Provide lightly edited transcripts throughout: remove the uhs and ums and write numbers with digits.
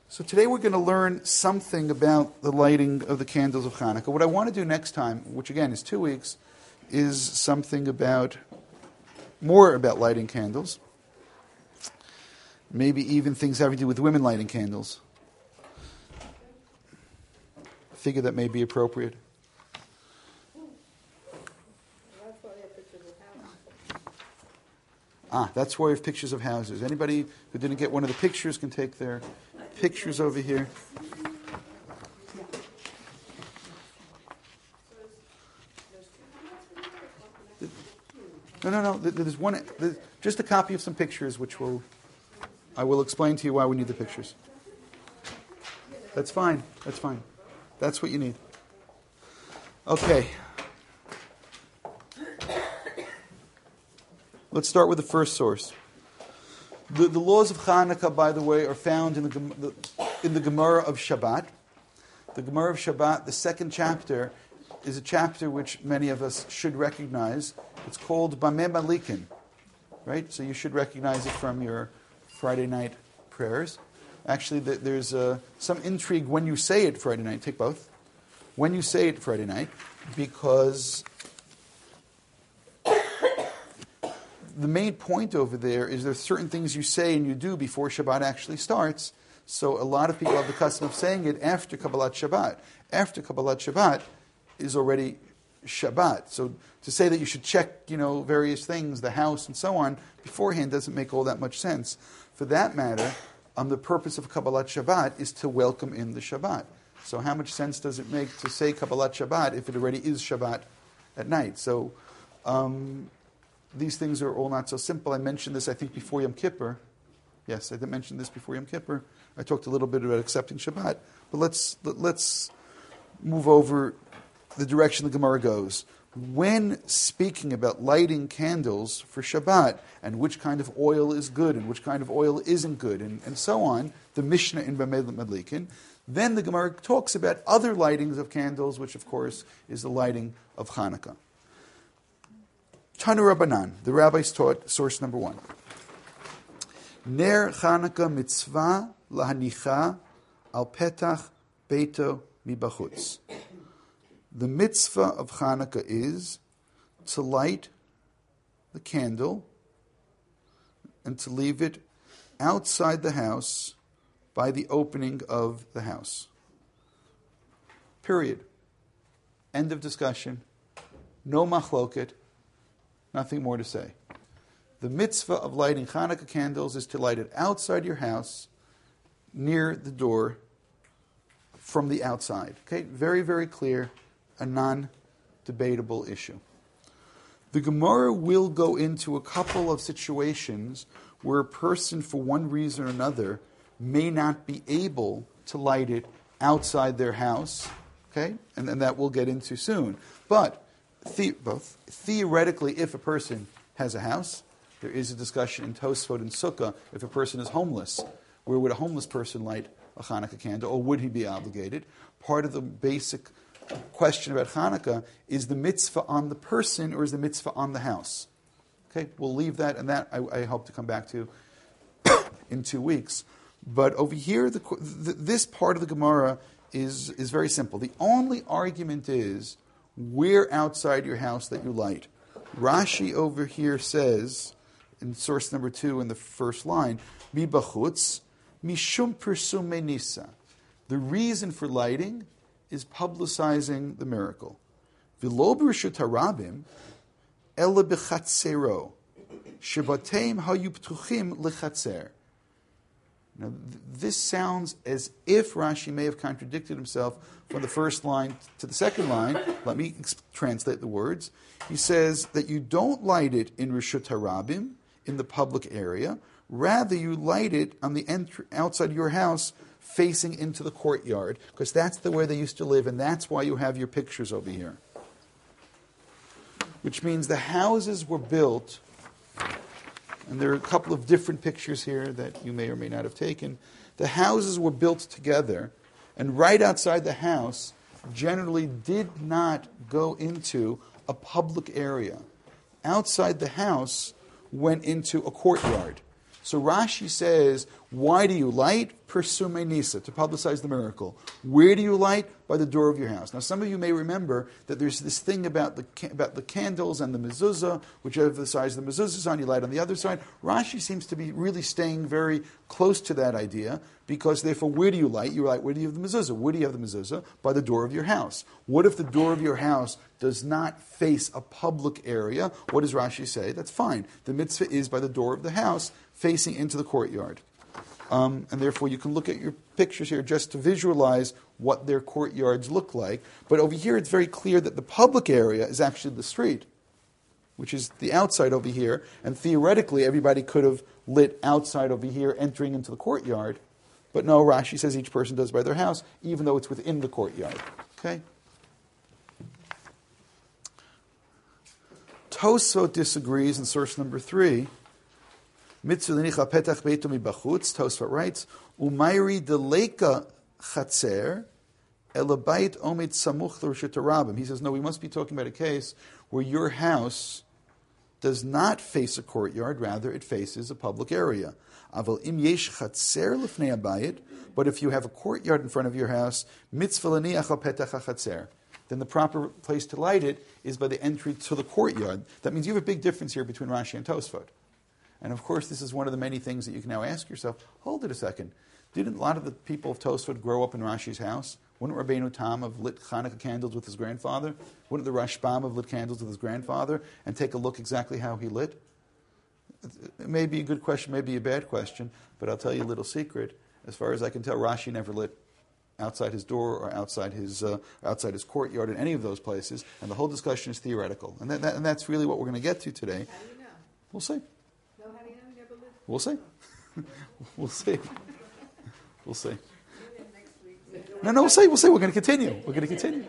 So today we're going to learn something about the lighting of the candles of Hanukkah. What I want to do next time, which again is 2 weeks, is something more about lighting candles. Maybe even things having to do with women lighting candles. I figure that may be appropriate. That's why we have pictures of houses. Anybody who didn't get one of the pictures can take their pictures over here. No. There's one. Just a copy of some pictures, I will explain to you why we need the pictures. That's fine. That's what you need. Okay. Let's start with the first source. The laws of Hanukkah, by the way, are found in the Gemara of Shabbat. The Gemara of Shabbat, the second chapter, is a chapter which many of us should recognize. It's called Bameh Madlikin, right? So you should recognize it from your Friday night prayers. Actually, there's some intrigue when you say it Friday night. Take both. When you say it Friday night, because the main point over there is there's certain things you say and you do before Shabbat actually starts. So a lot of people have the custom of saying it after Kabbalat Shabbat. After Kabbalat Shabbat is already Shabbat. So to say that you should check, various things, the house and so on, beforehand doesn't make all that much sense. For that matter, the purpose of Kabbalat Shabbat is to welcome in the Shabbat. So how much sense does it make to say Kabbalat Shabbat if it already is Shabbat at night? So these things are all not so simple. I mentioned this, I think, before Yom Kippur. Yes, I did mention this before Yom Kippur. I talked a little bit about accepting Shabbat. But let's move over the direction the Gemara goes. When speaking about lighting candles for Shabbat, and which kind of oil is good and which kind of oil isn't good, and so on, the Mishnah in Bameh Madlikin, then the Gemara talks about other lightings of candles, which of course is the lighting of Hanukkah. Tanu Rabbanan, the rabbis taught, source number 1. Ner Hanukkah mitzvah lahanicha al petach beito mibachutz. The mitzvah of Hanukkah is to light the candle and to leave it outside the house by the opening of the house. Period. End of discussion. No machloket. Nothing more to say. The mitzvah of lighting Hanukkah candles is to light it outside your house, near the door, from the outside. Okay, very, very clear, a non-debatable issue. The Gemara will go into a couple of situations where a person, for one reason or another, may not be able to light it outside their house. Okay, and that we'll get into soon. But theoretically, if a person has a house, there is a discussion in Tosfot and Sukkah, if a person is homeless, where would a homeless person light a Hanukkah candle, or would he be obligated? Part of the basic question about Hanukkah is the mitzvah on the person or is the mitzvah on the house? Okay, we'll leave that, and that I hope to come back to in 2 weeks. But over here, this part of the Gemara is very simple. The only argument is where outside your house that you light. Rashi over here says, in source number 2 in the first line, Mi bachutz, mishum persum menisa. The reason for lighting is publicizing the miracle. V'lo b'reshut harabim, ela b'chatzero, shebateim hayu ptuchim lechatzer. Now, this sounds as if Rashi may have contradicted himself from the first line to the second line. Let me translate the words. He says that you don't light it in Reshut Harabim, in the public area. Rather, you light it on the outside your house, facing into the courtyard, because that's the way they used to live, and that's why you have your pictures over here. Which means the houses were built, and there are a couple of different pictures here that you may or may not have taken. The houses were built together, and right outside the house generally did not go into a public area. Outside the house went into a courtyard. So Rashi says, why do you light? Persume nisa, to publicize the miracle. Where do you light? By the door of your house. Now, some of you may remember that there's this thing about the candles and the mezuzah, whichever the size the mezuzah is on, you light on the other side. Rashi seems to be really staying very close to that idea, because therefore, where do you light? You light, where do you have the mezuzah? Where do you have the mezuzah? By the door of your house. What if the door of your house does not face a public area? What does Rashi say? That's fine. The mitzvah is by the door of the house, facing into the courtyard. And therefore, you can look at your pictures here just to visualize what their courtyards look like. But over here, it's very clear that the public area is actually the street, which is the outside over here. And theoretically, everybody could have lit outside over here, entering into the courtyard. But no, Rashi says each person does by their house, even though it's within the courtyard. Okay? Tosfot disagrees in source number 3. Mitzvah lenicha petach beito mibachutz. Tosfot writes, "Umayri deleka chatzer elabait omid samuch l'reshut harabim." He says, no, we must be talking about a case where your house does not face a courtyard; rather, it faces a public area. Aval im yesh chatzer lefnei habayit. But if you have a courtyard in front of your house, mitzvah lenicha petach chatzer, then the proper place to light it is by the entry to the courtyard. That means you have a big difference here between Rashi and Tosfot. And of course, this is one of the many things that you can now ask yourself, hold it a second. Didn't a lot of the people of Tosfot grow up in Rashi's house? Wouldn't Rabbeinu Tam have lit Hanukkah candles with his grandfather? Wouldn't the Rashbam have lit candles with his grandfather? And take a look exactly how he lit? It may be a good question, may be a bad question, but I'll tell you a little secret. As far as I can tell, Rashi never lit outside his door or outside his courtyard in any of those places, and the whole discussion is theoretical. And that's really what we're going to get to today. How do you know? We'll see. No, how do you know you never lived? We'll see. We'll see. We'll see. No, we'll see. We'll see. We're going to continue. We're going to continue.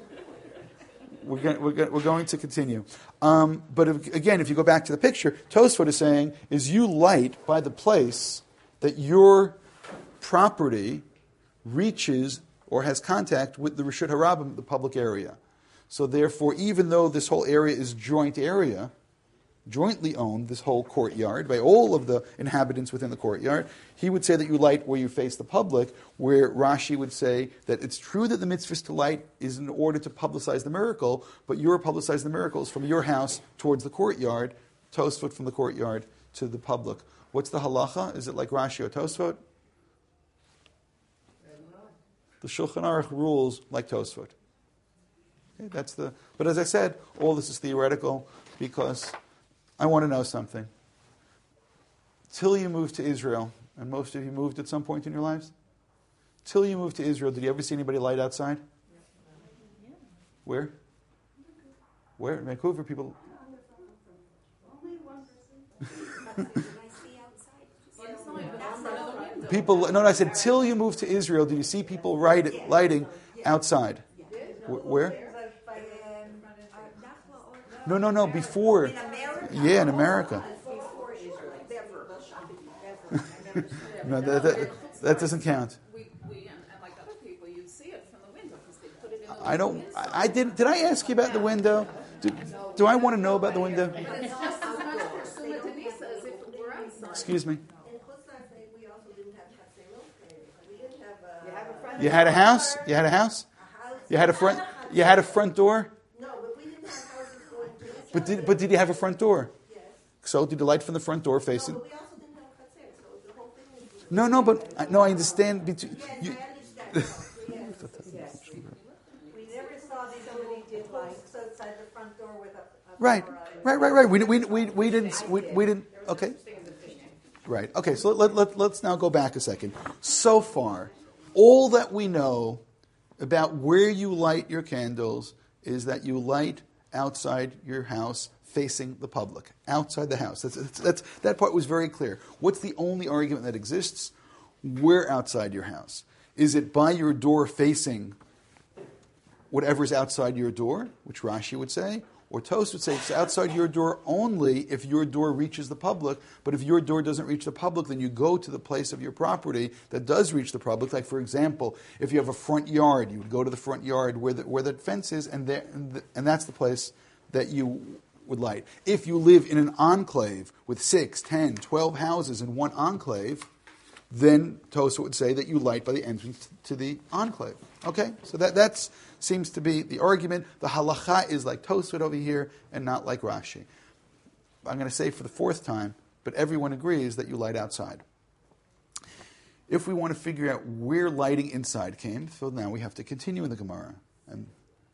We're going to continue. But again, if you go back to the picture, Tosfot is saying, is you light by the place that your property reaches or has contact with the Reshut Harabim, the public area. So therefore, even though this whole area is joint area, jointly owned, this whole courtyard, by all of the inhabitants within the courtyard, he would say that you light where you face the public, where Rashi would say that it's true that the mitzvah to light is in order to publicize the miracle, but your publicize the miracle is from your house towards the courtyard, Tosfot from the courtyard to the public. What's the halacha? Is it like Rashi or Tosfot? The Shulchan Aruch rules like Tosfot. Okay, but as I said, all this is theoretical because I want to know something. Till you moved to Israel, and most of you moved at some point in your lives, till you moved to Israel, did you ever see anybody light outside? Where? Where? In Vancouver, people... Only one person. People, no, I said, till you moved to Israel, did you see people lighting outside? Where? No, before. In America? Yeah, in America. Before Israel. Never. No, that doesn't count. We and like other people, you'd see it from the window because they put it in the I don't, I didn't, did I ask you about the window? Do I want to know about the window? But it's just as much Priscilla Denisa as if it were outside. Excuse me. In Chutzlar, we also didn't have chatzelot. We didn't have You have a front You had a house? You had a house? You had a front, you had a front door? No, but we didn't have houses going to Israel. But did you have a front door? Yes. So did the light from the front door facing? No, but we also didn't have chatzel, so the whole thing was... No, I understand. Yes, I understand. Yes. We never saw these somebody did lights outside the front door with a Right. We didn't. Okay. Right. Okay. So let's now go back a second. So far, all that we know about where you light your candles is that you light outside your house, facing the public, outside the house. That part was very clear. What's the only argument that exists? Where outside your house? Is it by your door facing whatever's outside your door, which Rashi would say, or Tos would say it's outside your door only if your door reaches the public, but if your door doesn't reach the public, then you go to the place of your property that does reach the public. Like, for example, if you have a front yard, you would go to the front yard where that fence is, and that's the place that you would light. If you live in an enclave with 6, 10, 12 houses in one enclave, then Tosfot would say that you light by the entrance to the enclave. Okay? So that seems to be the argument. The halacha is like Tosfot over here and not like Rashi. I'm going to say for the fourth time, but everyone agrees that you light outside. If we want to figure out where lighting inside came, so now we have to continue in the Gemara. And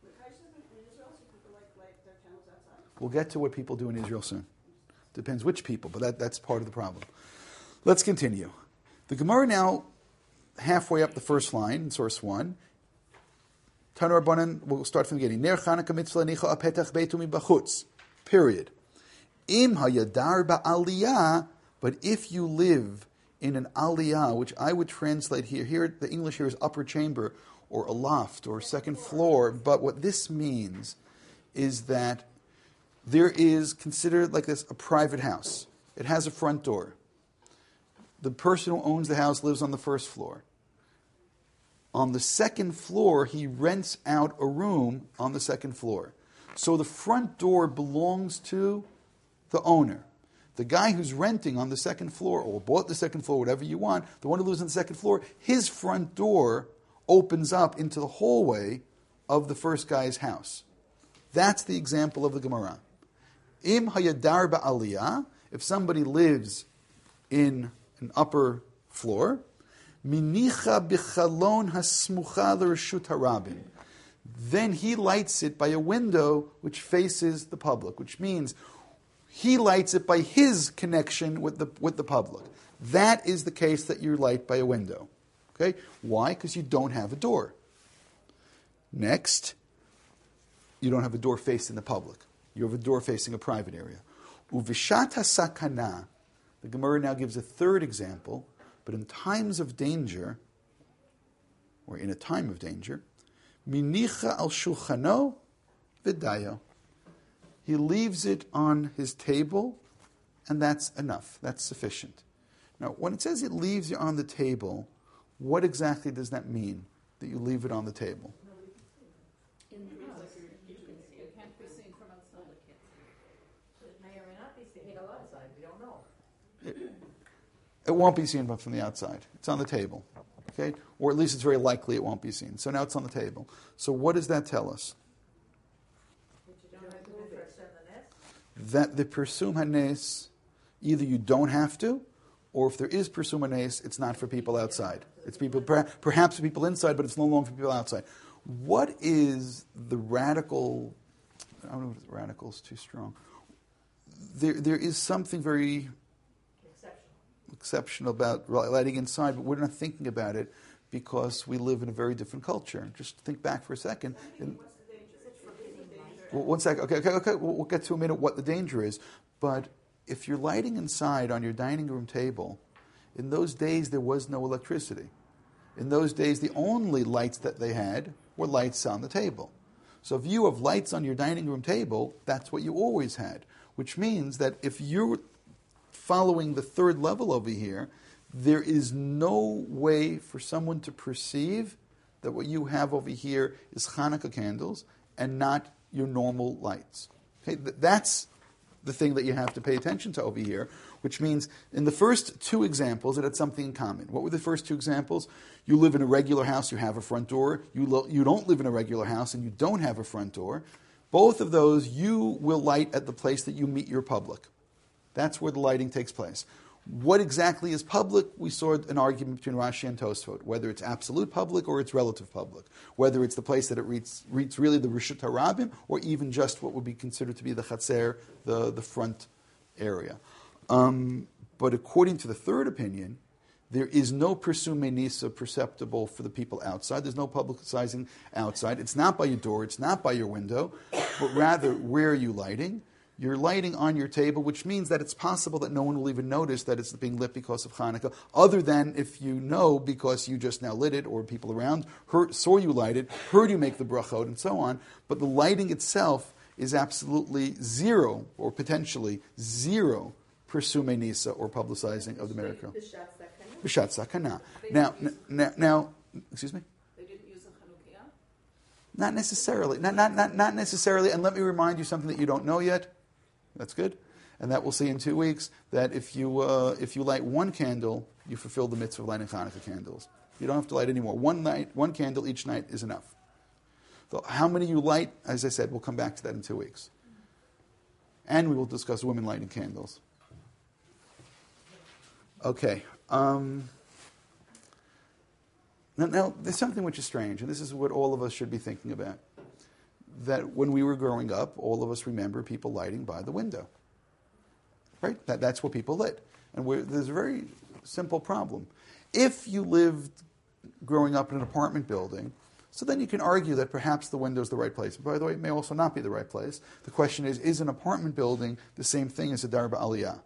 we'll get to what people do in Israel soon. Depends which people, but that's part of the problem. Let's continue. The Gemara now, halfway up the first line, in source 1, Tanu Rabbanan, we'll start from the beginning. Ner Chanukah mitzvah nicha apetach beitu mibachutz. Period. Im hayadar ba'aliyah, but if you live in an aliyah, which I would translate here, the English here is upper chamber, or a loft, or second floor, but what this means is that there is considered like this a private house. It has a front door. The person who owns the house lives on the first floor. On the second floor, he rents out a room on the second floor. So the front door belongs to the owner. The guy who's renting on the second floor, or bought the second floor, whatever you want, the one who lives on the second floor, his front door opens up into the hallway of the first guy's house. That's the example of the Gemara. Im hayadar ba'aliyah, if somebody lives in an upper floor, minicha bichalon hasmucha l'reshut harabim, then he lights it by a window which faces the public, which means he lights it by his connection with the public. That is the case that you light by a window. Okay? Why? Because you don't have a door. Next, you don't have a door facing the public. You have a door facing a private area. Uvishat hasakana. The Gemara now gives a third example, but in times of danger, or in a time of danger, minicha al shulchano v'dayo. He leaves it on his table, and that's enough. That's sufficient. Now, when it says it leaves you on the table, what exactly does that mean, that you leave it on the table? It can't be seen from outside. It may or may not be seen outside. We don't know. It won't be seen from the outside. It's on the table. Okay? Or at least it's very likely it won't be seen. So now it's on the table. So what does that tell us? That the Persum Hanes, either you don't have to, or if there is Persum Hanes, it's not for people outside. It's people, perhaps for people inside, but it's no longer for people outside. What is the radical, I don't know if radical is too strong. There is something very exceptional about lighting inside, but we're not thinking about it because we live in a very different culture. Just think back for a second. Well, one second. Okay. We'll get to a minute what the danger is. But if you're lighting inside on your dining room table, in those days there was no electricity. In those days, the only lights that they had were lights on the table. So if you have lights on your dining room table, that's what you always had. Which means that if you're following the third level over here, there is no way for someone to perceive that what you have over here is Hanukkah candles and not your normal lights. Okay, that's the thing that you have to pay attention to over here, which means in the first two examples it had something in common. What were the first two examples? You live in a regular house, you have a front door. You don't live in a regular house and you don't have a front door. Both of those you will light at the place that you meet your public. That's where the lighting takes place. What exactly is public? We saw an argument between Rashi and Tosfot, whether it's absolute public or it's relative public, whether it's the place that it reads really the Rishut Harabim, or even just what would be considered to be the Chatzer, the front area. But according to the third opinion, there is no Persum Menisa perceptible for the people outside. There's no publicizing outside. It's not by your door. It's not by your window. But rather, where are you lighting? You're lighting on your table, which means that it's possible that no one will even notice that it's being lit because of Hanukkah, other than if you know because you just now lit it, or people around saw you light it, heard you make the brachot, and so on. But the lighting itself is absolutely zero, or potentially zero, Persume Nisa, or publicizing of the miracle. B'shat Sakana. Now, excuse me? They didn't use a Chanukiah? Not necessarily. Not necessarily. And let me remind you something that you don't know yet. That's good. And that we'll see in 2 weeks that if you light one candle, you fulfill the mitzvah of lighting Hanukkah candles. You don't have to light any more. One candle each night is enough. So how many you light, as I said, we'll come back to that in 2 weeks. And we will discuss women lighting candles. Okay. Now, there's something which is strange, and this is what all of us should be thinking about. That when we were growing up, all of us remember people lighting by the window. Right? That's what people lit. And there's a very simple problem. If you lived growing up in an apartment building, so then you can argue that perhaps the window is the right place. By the way, it may also not be the right place. The question is an apartment building the same thing as a dar ba'aliyah?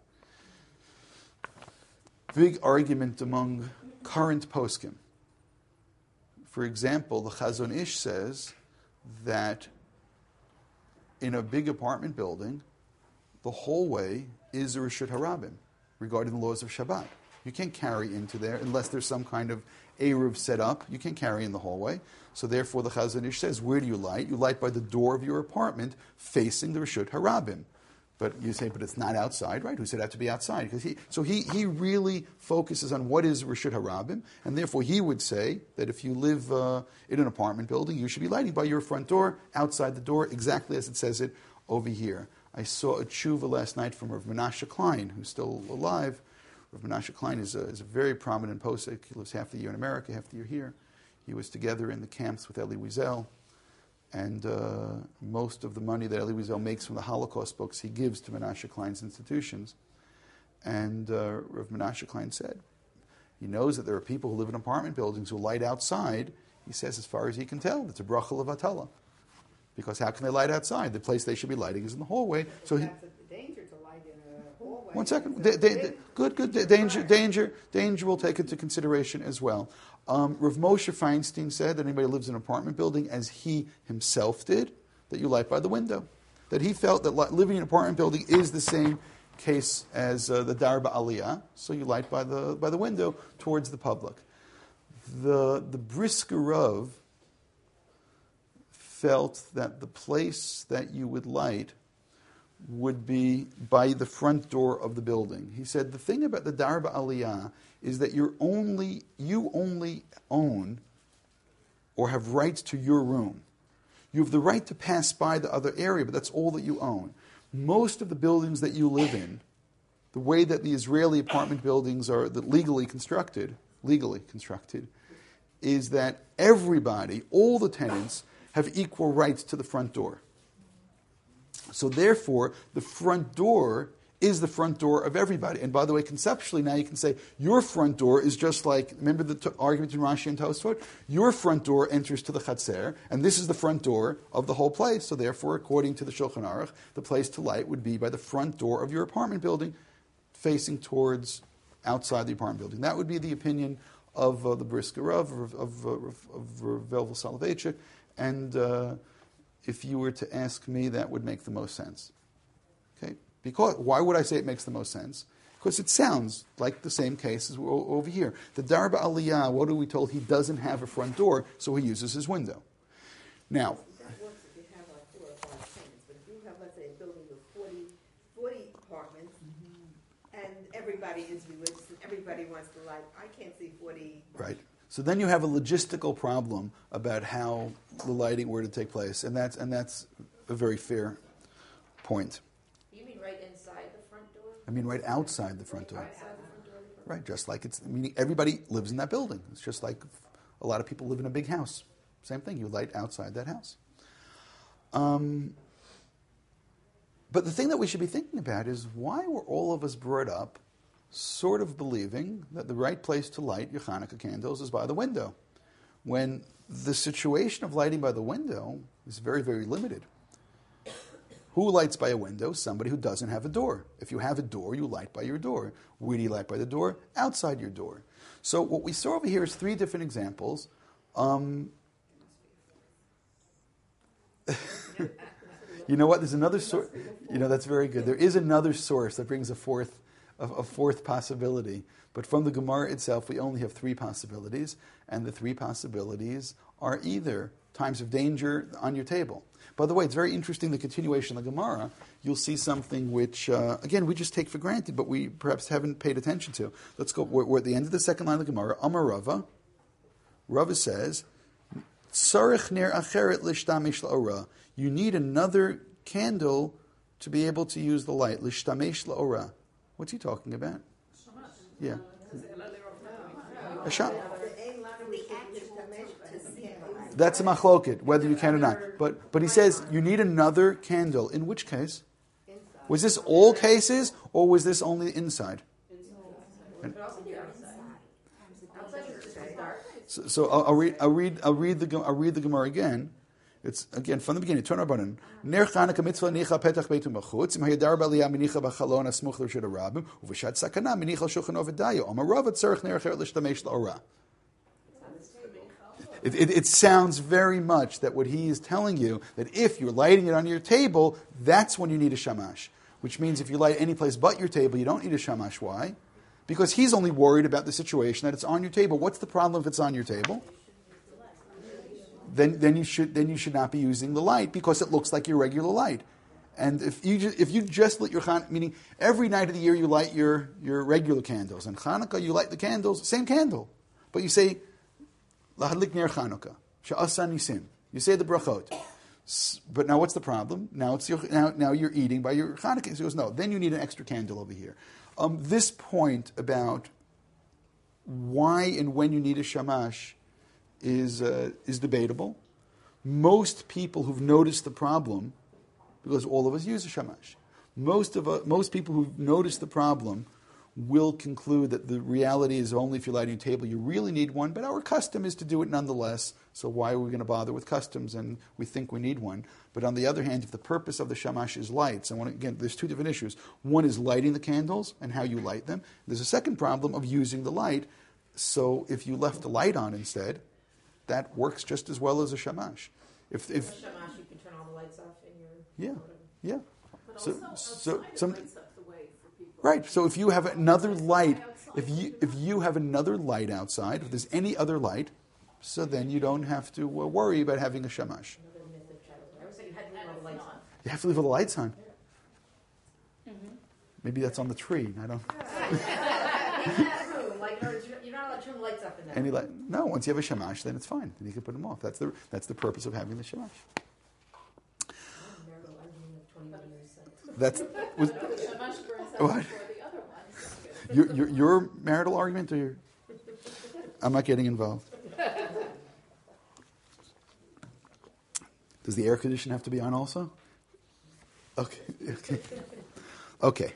Big argument among current poskim. For example, the Chazon Ish says that in a big apartment building, the hallway is a Reshut Harabim regarding the laws of Shabbat. You can't carry into there unless there's some kind of Eruv set up. You can't carry in the hallway. So therefore the Chazon Ish says, where do you light? You light by the door of your apartment facing the Reshut Harabim. But you say, but it's not outside, right? Who said it had to be outside? So he really focuses on what is Reshut Harabim, and therefore he would say that if you live in an apartment building, you should be lighting by your front door, outside the door, exactly as it says it over here. I saw a tshuva last night from Rav Menashe Klein, who's still alive. Rav Menashe Klein is a very prominent posek. He lives half the year in America, half the year here. He was together in the camps with Elie Wiesel. And most of the money that Elie Wiesel makes from the Holocaust books, he gives to Menashe Klein's institutions. And Rav Menashe Klein said, he knows that there are people who live in apartment buildings who light outside. He says, as far as he can tell, it's a bracha levatala. Because how can they light outside? The place they should be lighting is in the hallway. So that's a danger to light in a hallway. One second. Good. Danger we'll take into consideration as well. Rav Moshe Feinstein said that anybody who lives in an apartment building, as he himself did, that you light by the window. That he felt that living in an apartment building is the same case as the dar ba'aliyah, so you light by the window towards the public. The Brisker Rav felt that the place that you would light would be by the front door of the building. He said the thing about the dar ba'aliyah is that you only own or have rights to your room. You have the right to pass by the other area, but that's all that you own. Most of the buildings that you live in, the way that the Israeli apartment buildings are legally constructed, is that everybody, all the tenants, have equal rights to the front door. So therefore, the front door is the front door of everybody. And by the way, conceptually, now you can say your front door is just like, remember the argument in Rashi and Tosfot? Your front door enters to the Chatzer, and this is the front door of the whole place. So therefore, according to the Shulchan Aruch, the place to light would be by the front door of your apartment building, facing towards outside the apartment building. That would be the opinion of the Brisker Rav, of Velvel Soloveitchik, and if you were to ask me, that would make the most sense. Okay? Because why would I say it makes the most sense? Because it sounds like the same case as over here. The dar ba'aliyah, what are we told? He doesn't have a front door, so he uses his window. Now, that works if you have like 4 or 5 tenants, but if you have, let's say, a building with 40 apartments, and everybody is religious and everybody wants to light, I can't see 40. Right. So then you have a logistical problem about how the lighting were to take place, and that's a very fair point. You mean right inside the front door? I mean right outside the front door. Right outside the front door? Right, just like meaning everybody lives in that building. It's just like a lot of people live in a big house. Same thing, you light outside that house. But the thing that we should be thinking about is why were all of us brought up sort of believing that the right place to light your Hanukkah candles is by the window, when the situation of lighting by the window is very, very limited. Who lights by a window? Somebody who doesn't have a door. If you have a door, you light by your door. Where do you light by the door? Outside your door. So what we saw over here is 3 different examples. You know what? There's another source. You know, that's very good. There is another source that brings a fourth possibility. But from the Gemara itself, we only have 3 possibilities. And the 3 possibilities are either times of danger on your table. By the way, it's very interesting, the continuation of the Gemara. You'll see something which, again, we just take for granted, but we perhaps haven't paid attention to. Let's go. We're at the end of the second line of the Gemara. Amar Rava. Rava says, Tzarich ner acheret lishtamish la'ora. You need another candle to be able to use the light. Lishtamish la'ora. What's he talking about? Yeah. A shot. That's a machloket, whether you can or not. But he says you need another candle. In which case? Was this all cases, or was this only the inside? So I'll read the Gemara again. It's again from the beginning. Turn our button. Ner Chanukah mitzvah nicha petach beitum b'chutz. Im hayadar b'aliyah minicha b'chalon asmuch l'rshut harabim uv'shat sakana minicha shulchan ovadayu. Amar Rav tzarich ner acheret l'shtamesh la'ora. It sounds very much that what he is telling you, that if you're lighting it on your table, that's when you need a shamash. Which means if you light any place but your table, you don't need a shamash. Why? Because he's only worried about the situation that it's on your table. What's the problem if it's on your table? Then you should not be using the light because it looks like your regular light. And if you just lit your Chanukah, meaning every night of the year you light your regular candles, and Chanukah you light the candles, same candle, but you say Lahadlik ner Chanukah, she'asa nisim. You say the brachot. But now what's the problem? Now you're eating by your Chanukah. He goes, no, then you need an extra candle over here. This point about why and when you need a shamash is debatable. Most people who've noticed the problem, because all of us use a shamash, most people who've noticed the problem will conclude that the reality is only if you're lighting a table you really need one, but our custom is to do it nonetheless, so why are we going to bother with customs, and we think we need one. But on the other hand, if the purpose of the shamash is lights, and again, there's two different issues. One is lighting the candles and how you light them. There's a second problem of using the light, so if you left the light on instead, that works just as well as a shamash. If shamash, you can turn all the lights off in your... Yeah. But So also lights up the way for people. Right. So if you have another light, if you have another light outside, if there's any other light, so then you don't have to worry about having a shamash. Another myth of childhood. I always said you had to leave all the lights on. You have to leave all the lights on. Maybe that's on the tree. I don't. You're not allowed to turn the lights off in there. Any light? No. Once you have a shamash, then it's fine. Then you can put them off. That's the purpose of having the shamash. That's was, The shamash burns out What? before the other ones. your marital argument, or your? I'm not getting involved. Does the air conditioner have to be on also? Okay.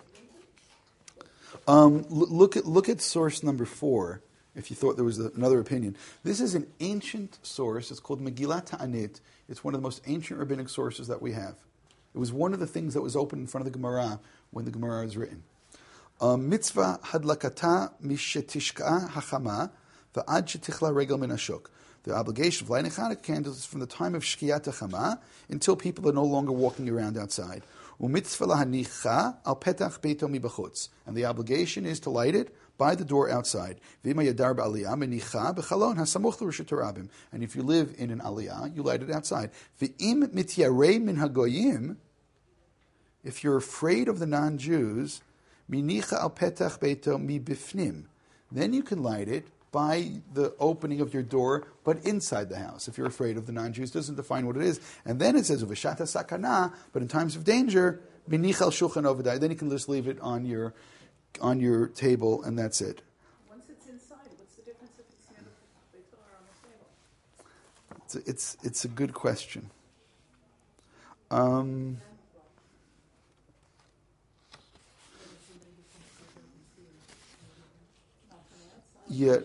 Look at source number 4. If you thought there was another opinion, this is an ancient source. It's called Megillat Ta'anit. It's one of the most ancient rabbinic sources that we have. It was one of the things that was open in front of the Gemara when the Gemara was written. Mitzvah hadlakata mishetishka hachama va'ad shetichla regel min hashuk. The obligation of lighting Hanukkah candles is from the time of Shkiyat HaChama until people are no longer walking around outside. U'mitzvah lahanicha al petach beito mibachutz. And the obligation is to light it by the door outside. V'ima yadar ba'aliyah menicha b'chalon hasamuch l'reshut harabim. And if you live in an aliyah, you light it outside. V'im mityarei min hagoyim. If you're afraid of the non-Jews, minicha al petach beito mibifnim. Then you can light it by the opening of your door, but inside the house. If you're afraid of the non-Jews, it doesn't define what it is. And then it says, "Uveshata sakana," but in times of danger, "Binichal shulchan ovadai." Then you can just leave it on your table, and that's it. Once it's inside, what's the difference if it's near the Beitor or on the table? It's a good question. Yeah.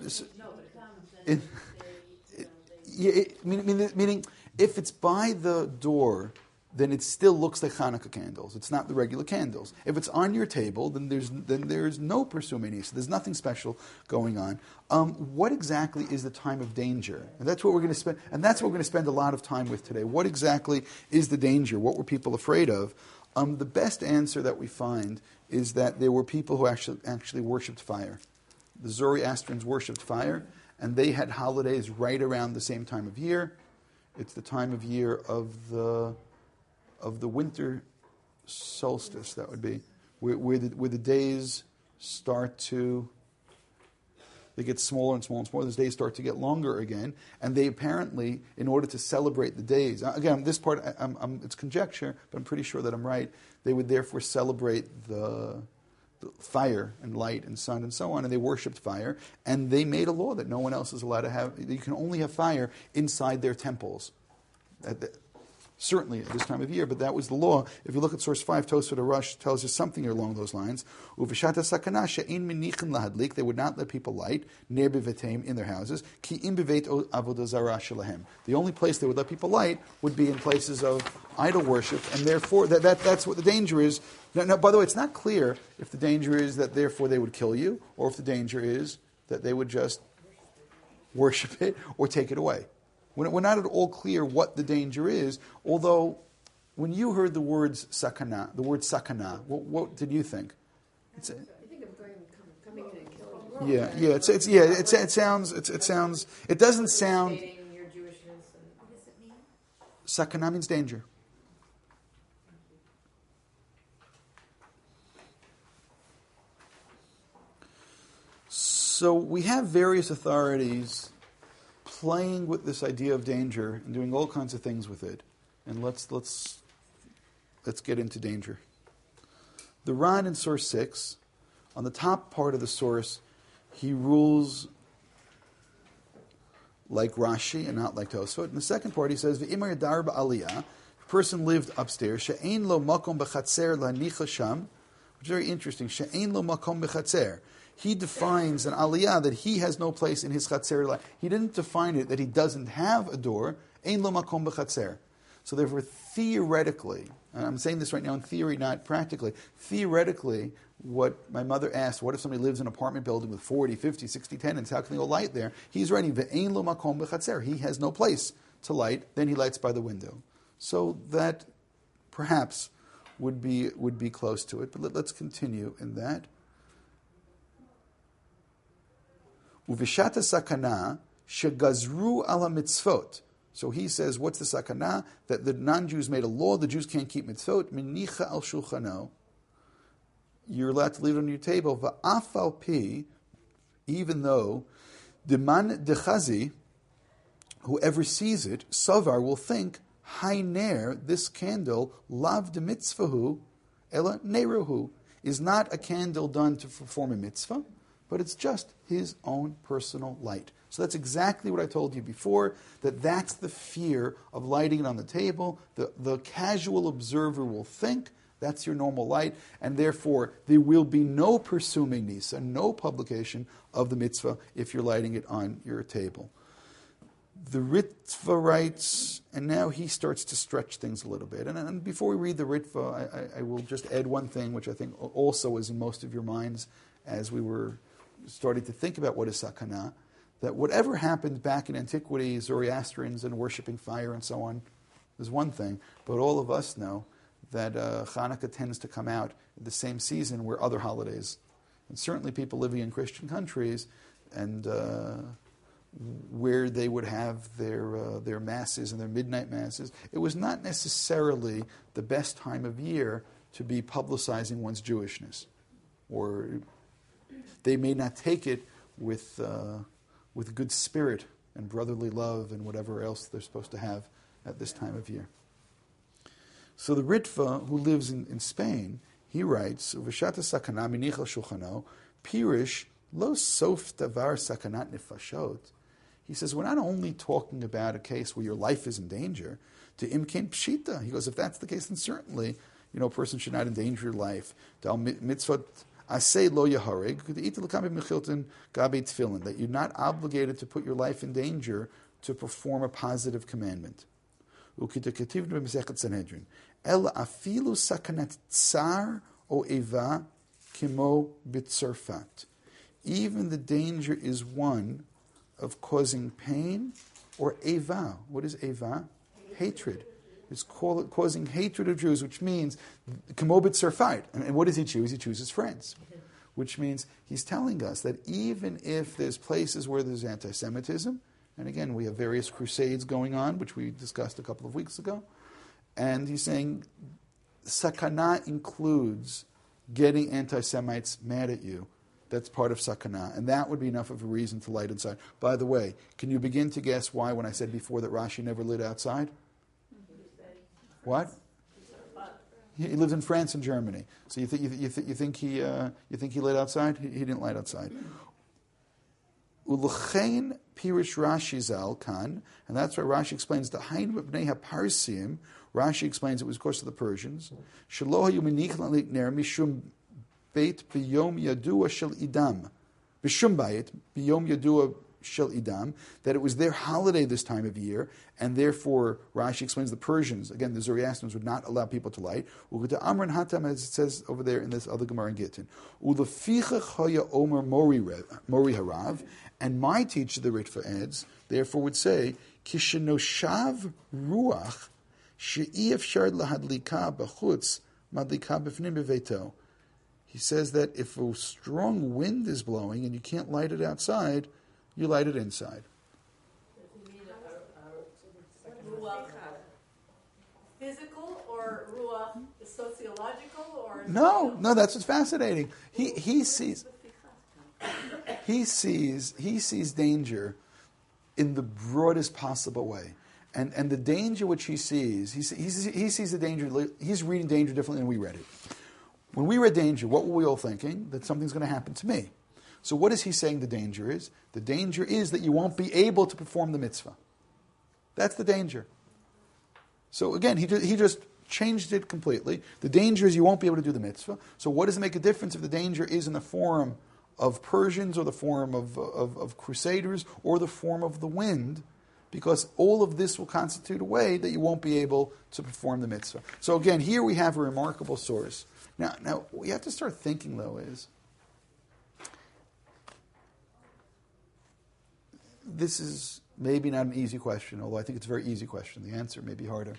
Meaning, if it's by the door, then it still looks like Hanukkah candles. It's not the regular candles. If it's on your table, then there's no persumini. So there's nothing special going on. What exactly is the time of danger? And that's what we're going to spend. And that's what we're going to spend a lot of time with today. What exactly is the danger? What were people afraid of? The best answer that we find is that there were people who actually worshipped fire. The Zoroastrians worshipped fire, and they had holidays right around the same time of year. It's the time of year of the winter solstice. That would be where the days start to. They get smaller and smaller and smaller. Those days start to get longer again, and they apparently, in order to celebrate the days, again, this part it's conjecture, but I'm pretty sure that I'm right. They would therefore celebrate the fire and light and sun and so on, and they worshipped fire, and they made a law that no one else is allowed to have. You can only have fire inside their temples. Certainly at this time of year, but that was the law. If you look at source 5, Tosfot Arush tells you something along those lines. Uvishata sakana she'ein menichin lahadlik, they would not let people light ner beveteim, in their houses. Ki im bevet avodah zarah shelahem. The only place they would let people light would be in places of idol worship, and therefore that's what the danger is. Now, by the way, it's not clear if the danger is that therefore they would kill you, or if the danger is that they would just worship it or take it away. We're not at all clear what the danger is, although when you heard the word sakana, what did you think? I think of coming in and killing you. Yeah. It sounds. It doesn't sound. Stating your Jewishness and What does it mean? Sakana means danger. So we have various authorities playing with this idea of danger and doing all kinds of things with it. And let's get into danger. The Ran in source 6, on the top part of the source, he rules like Rashi and not like Tosfot. In the second part, he says, "V'imar yadar ba'aliyah," a person lived upstairs, she'ein lo makom b'chatzer lanicha sham, which is very interesting. She'ein lo makom b'chatzer. He defines an aliyah that he has no place in his chatzer. He didn't define it that he doesn't have a door. Ein lo makom b'chatzer. So therefore, theoretically, and I'm saying this right now in theory, not practically, theoretically, what my mother asked, what if somebody lives in an apartment building with 40, 50, 60 tenants, how can they all light there? He's writing, ve'ein lo makom b'chatzer. He has no place to light, then he lights by the window. So that perhaps would be close to it, but let's continue in that. Uvishata sakana shegazru ala mitzvot. So he says, what's the sakana? That the non-Jews made a law, the Jews can't keep mitzvot. Minicha al shulchano. You're allowed to leave it on your table. Va'afal pi, even though deman dechazi, whoever sees it, savar will think, hainer, this candle, lav de mitzvahu, ela neruhu, is not a candle done to perform a mitzvah, but it's just his own personal light. So that's exactly what I told you before, that's the fear of lighting it on the table. The casual observer will think that's your normal light, and therefore there will be no persuming nisa, no publication of the mitzvah if you're lighting it on your table. The Ritva writes, and now he starts to stretch things a little bit. And before we read the Ritva, I will just add one thing, which I think also is in most of your minds as we were starting to think about what is sakana, that whatever happened back in antiquity, Zoroastrians and worshipping fire and so on, is one thing. But all of us know that Hanukkah tends to come out at the same season where other holidays. And certainly people living in Christian countries and where they would have their masses and their midnight masses, it was not necessarily the best time of year to be publicizing one's Jewishness. Or they may not take it with good spirit and brotherly love and whatever else they're supposed to have at this time of year. So the Ritva, who lives in Spain, he writes, "Uveshata sakana minichal shulchano, pirish lo sof davar sakanat nefashot." He says, we're not only talking about a case where your life is in danger, to imkin pshita. He goes, if that's the case, then certainly, a person should not endanger your life. Dal mitzvot asay lo yaharig, that you're not obligated to put your life in danger to perform a positive commandment. El afilu sakanat tsar o eva kimo bitzarfat. Even the danger is one of causing pain or eva. What is eva? Hatred. It's causing hatred of Jews, which means kimo bitzarfat. And what does he choose? He chooses friends. Which means he's telling us that even if there's places where there's anti-Semitism, And again, we have various crusades going on, which we discussed a couple of weeks ago. And he's saying sakana includes getting anti-Semites mad at you. That's part of sakana. And that would be enough of a reason to light inside. By the way, can you begin to guess why when I said before that Rashi never lit outside? What? He lived in France and Germany. So you think he lit outside? He didn't light outside. Ulechein pirish Rashi zal kan, and that's why Rashi explains the hain b'nei haparsim. Rashi explains it was of course of the Persians. Shelo hayu menichlin likner mishum beit b'yom yadua shel idam, b'shum beit b'yom yadua shel idam, that it was their holiday this time of year, and therefore Rashi explains the Persians, again the Zoroastrians, would not allow people to light. U'geta amran hatam, as it says over there in this other Gemara in Gittin. U'leficha chaya omer mori harav, and my teacher, the Ritva adds, therefore would say, kishenoshav ruach she'i efshar lahadlika b'chutz madlika b'fnim b'veito. He says that if a strong wind is blowing and you can't light it outside, you light it inside. Ruach physical or ruach sociological or No, that's what's fascinating. He sees danger in the broadest possible way. And the danger which he sees the danger, he's reading danger differently than we read it. When we read danger, what were we all thinking? That something's going to happen to me. So what is he saying the danger is? The danger is that you won't be able to perform the mitzvah. That's the danger. So again, he just changed it completely. The danger is you won't be able to do the mitzvah. So what does it make a difference if the danger is in the form of Persians or the form of Crusaders or the form of the wind? Because all of this will constitute a way that you won't be able to perform the mitzvah. So again, here we have a remarkable source. Now what you have to start thinking, though, is this is maybe not an easy question, although I think it's a very easy question. The answer may be harder.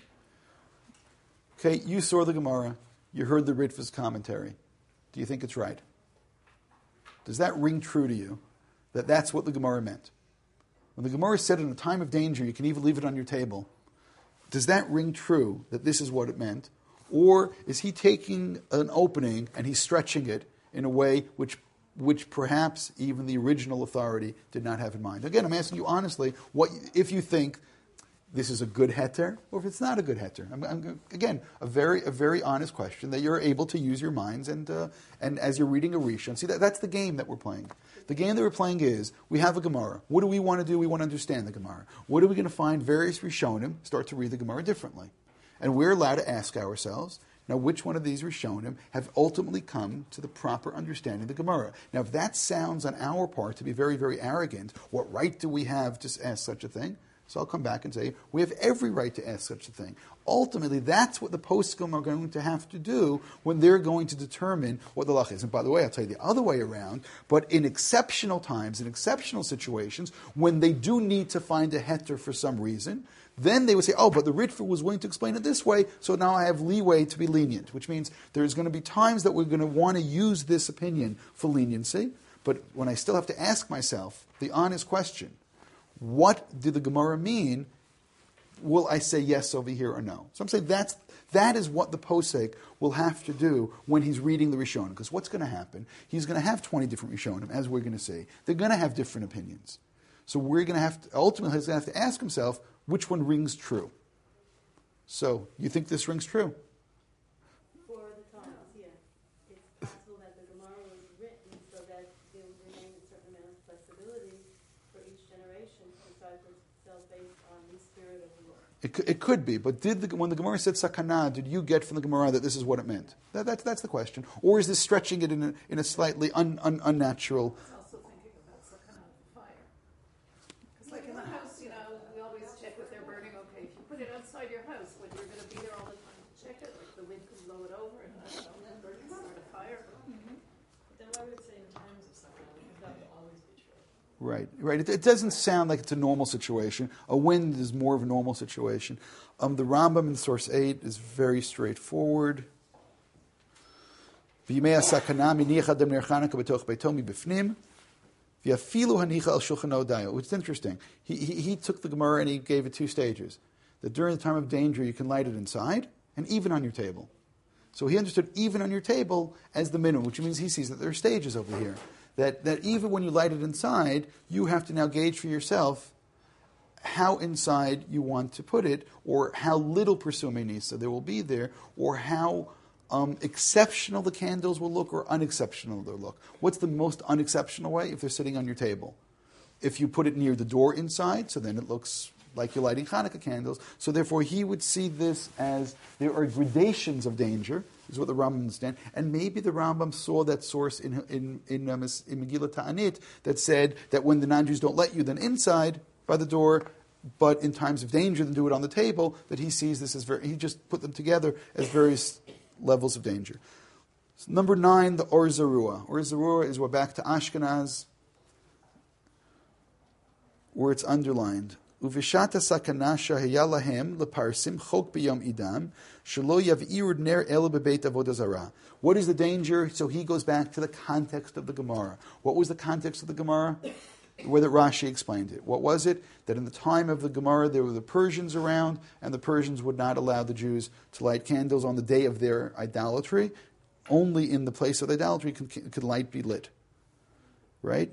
Okay, you saw the Gemara. You heard the Ritva's commentary. Do you think it's right? Does that ring true to you, that that's what the Gemara meant? When the Gemara said in a time of danger, you can even leave it on your table, does that ring true that this is what it meant? Or is he taking an opening and he's stretching it in a way which perhaps even the original authority did not have in mind? Again, I'm asking you honestly, if you think this is a good heter, or if it's not a good heter. Again, a very honest question that you're able to use your minds and as you're reading a Rishon. See, that's the game that we're playing. The game that we're playing is, we have a Gemara. What do we want to do? We want to understand the Gemara. What are we going to find? Various Rishonim start to read the Gemara differently. And we're allowed to ask ourselves, now which one of these Rishonim have ultimately come to the proper understanding of the Gemara? Now if that sounds on our part to be very, very arrogant, what right do we have to ask such a thing? So I'll come back and say, we have every right to ask such a thing. Ultimately, that's what the poskim are going to have to do when they're going to determine what the halach is. And by the way, I'll tell you the other way around, but in exceptional times, in exceptional situations, when they do need to find a heter for some reason, then they would say, but the Ritva was willing to explain it this way, so now I have leeway to be lenient, which means there's going to be times that we're going to want to use this opinion for leniency, but when I still have to ask myself the honest question, what did the Gemara mean? Will I say yes over here or no? So I'm saying that is what the posek will have to do when he's reading the Rishonim. Because what's going to happen? He's going to have 20 different Rishonim, as we're going to see. They're going to have different opinions. So we're going to have to, ultimately, he's going to have to ask himself, which one rings true? So, you think this rings true? For the times, yeah. It's possible that the Gemara was written so that there would remain a certain amount of flexibility for each generation to decide for itself based on the spirit of the Lord. It could be, but when the Gemara said sakana, did you get from the Gemara that this is what it meant? That's the question. Or is this stretching it in a slightly unnatural? I was also thinking about sakana of fire. Because like in the house, we always check if they're burning okay. If you put it outside your house, when you're going to be there all the time to check it, like the wind could blow it over and start a fire. Mm-hmm. But then why would it say in times of sakana? Because that will always be true. Right. It doesn't sound like it's a normal situation. A wind is more of a normal situation. The Rambam in source 8 is very straightforward. V'afilu hanicha al shulchano dayo. Which is interesting. He took the Gemara and he gave it two stages. That during the time of danger, you can light it inside and even on your table. So he understood even on your table as the minimum, which means he sees that there are stages over here. That even when you light it inside, you have to now gauge for yourself how inside you want to put it, or how little Persume Nisa there will be there, or how exceptional the candles will look or unexceptional they'll look. What's the most unexceptional way? If they're sitting on your table. If you put it near the door inside, so then it looks like you're lighting Hanukkah candles. So therefore he would see this as there are gradations of danger, is what the Rambam understands. And maybe the Rambam saw that source in Megillah Ta'anit that said that when the non-Jews don't let you, then inside by the door, but in times of danger, then do it on the table, that he sees this as he just put them together as various levels of danger. So number 9, the Or Zarua. Or Zarua is, we're back to Ashkenaz, where it's underlined. Uvishata sakana shahaya lahem leparsim chok b'yom idam shelo yav'irud ner el bebeit avodah zarah. What is the danger? So he goes back to the context of the Gemara. What was the context of the Gemara? Where that Rashi explained it. What was it? That in the time of the Gemara there were the Persians around, and the Persians would not allow the Jews to light candles on the day of their idolatry. Only in the place of idolatry could light be lit. Right?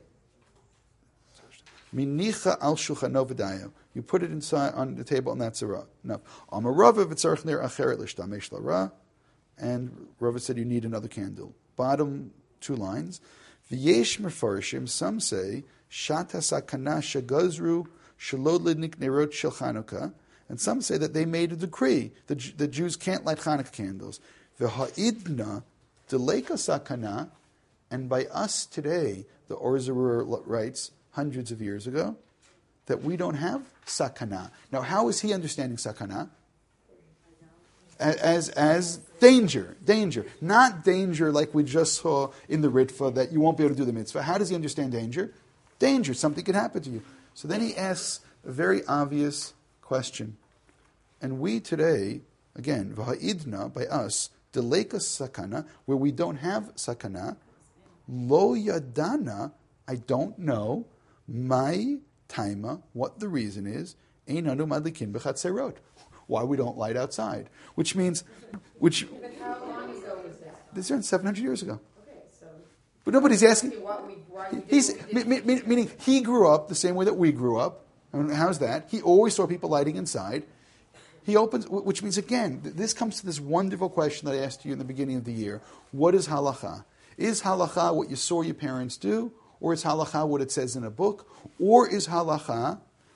Minicha al shulchano v'dayo. You put it inside on the table, and that's a ra. Enough. Amarava v'tzarich ner acheret l'shtamesh l'ra. And Rava said you need another candle. Bottom 2 lines. V'yesh mefarshim. Some say shata sakana shagazru shalod lidnik nerot shel Chanukah. And some say that they made a decree that the Jews can't light Hanukkah candles. V'ha'idna deleka sakana. And by us today, the Or Zarua writes, hundreds of years ago, that we don't have sakana. Now, how is he understanding sakana? As danger. Not danger like we just saw in the Ritva, that you won't be able to do the mitzvah. How does he understand danger? Danger, something could happen to you. So then he asks a very obvious question. And we today, again, v'ha'idna, by us, deleka sakana, where we don't have sakana, lo yadana, I don't know, my taima, what the reason is, einanu madlikin b'chatzerot, why we don't light outside. Which means, But how long ago was this? This is 700 years ago. Okay, so. But nobody's asking. Why we did He's what we did. meaning he grew up the same way that we grew up. And how's that? He always saw people lighting inside. He opens, which means again, this comes to this wonderful question that I asked you in the beginning of the year. What is halacha? Is halacha what you saw your parents do? Or is halacha what it says in a book? Or is halacha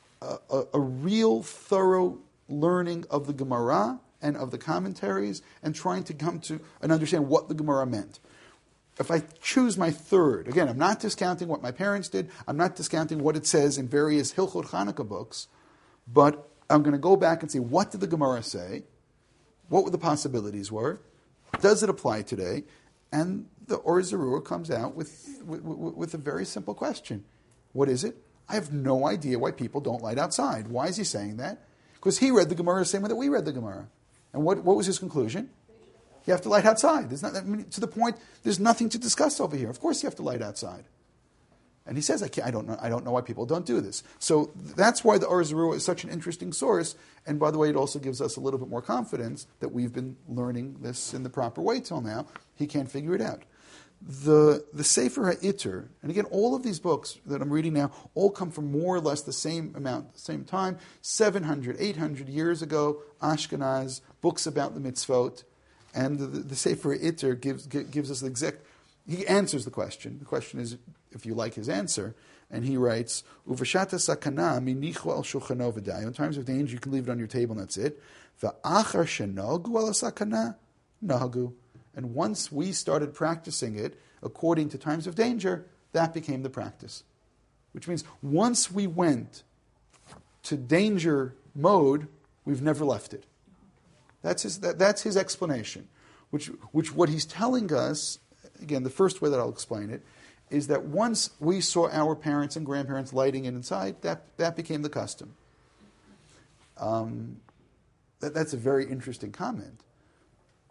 a real thorough learning of the Gemara and of the commentaries and trying to come to and understand what the Gemara meant? If I choose my third, again, I'm not discounting what my parents did. I'm not discounting what it says in various Hilchot Chanukah books. But I'm going to go back and see, what did the Gemara say? What the possibilities were? Does it apply today? And the Or Zarua comes out with a very simple question. What is it? I have no idea why people don't light outside. Why is he saying that? Because he read the Gemara the same way that we read the Gemara. And what was his conclusion? You have to light outside. There's not, to the point, there's nothing to discuss over here. Of course you have to light outside. And he says, I don't know why people don't do this. So that's why the Or Zarua is such an interesting source. And by the way, it also gives us a little bit more confidence that we've been learning this in the proper way till now. He can't figure it out. The Sefer HaItter, and again, all of these books that I'm reading now all come from more or less the same amount, the same time, 700, 800 years ago, Ashkenaz, books about the mitzvot, and the Sefer HaItter gives us the exact, he answers the question. The question is, if you like his answer, and he writes, Uvashata sakana minichu al shulchano v'dayo. In times of danger, you can leave it on your table and that's it. V'achar shenogu al sakana nagu. And once we started practicing it according to times of danger, that became the practice. Which means once we went to danger mode, we've never left it. That's his explanation. Which what he's telling us, again, the first way that I'll explain it, is that once we saw our parents and grandparents lighting it inside, that became the custom. That's a very interesting comment.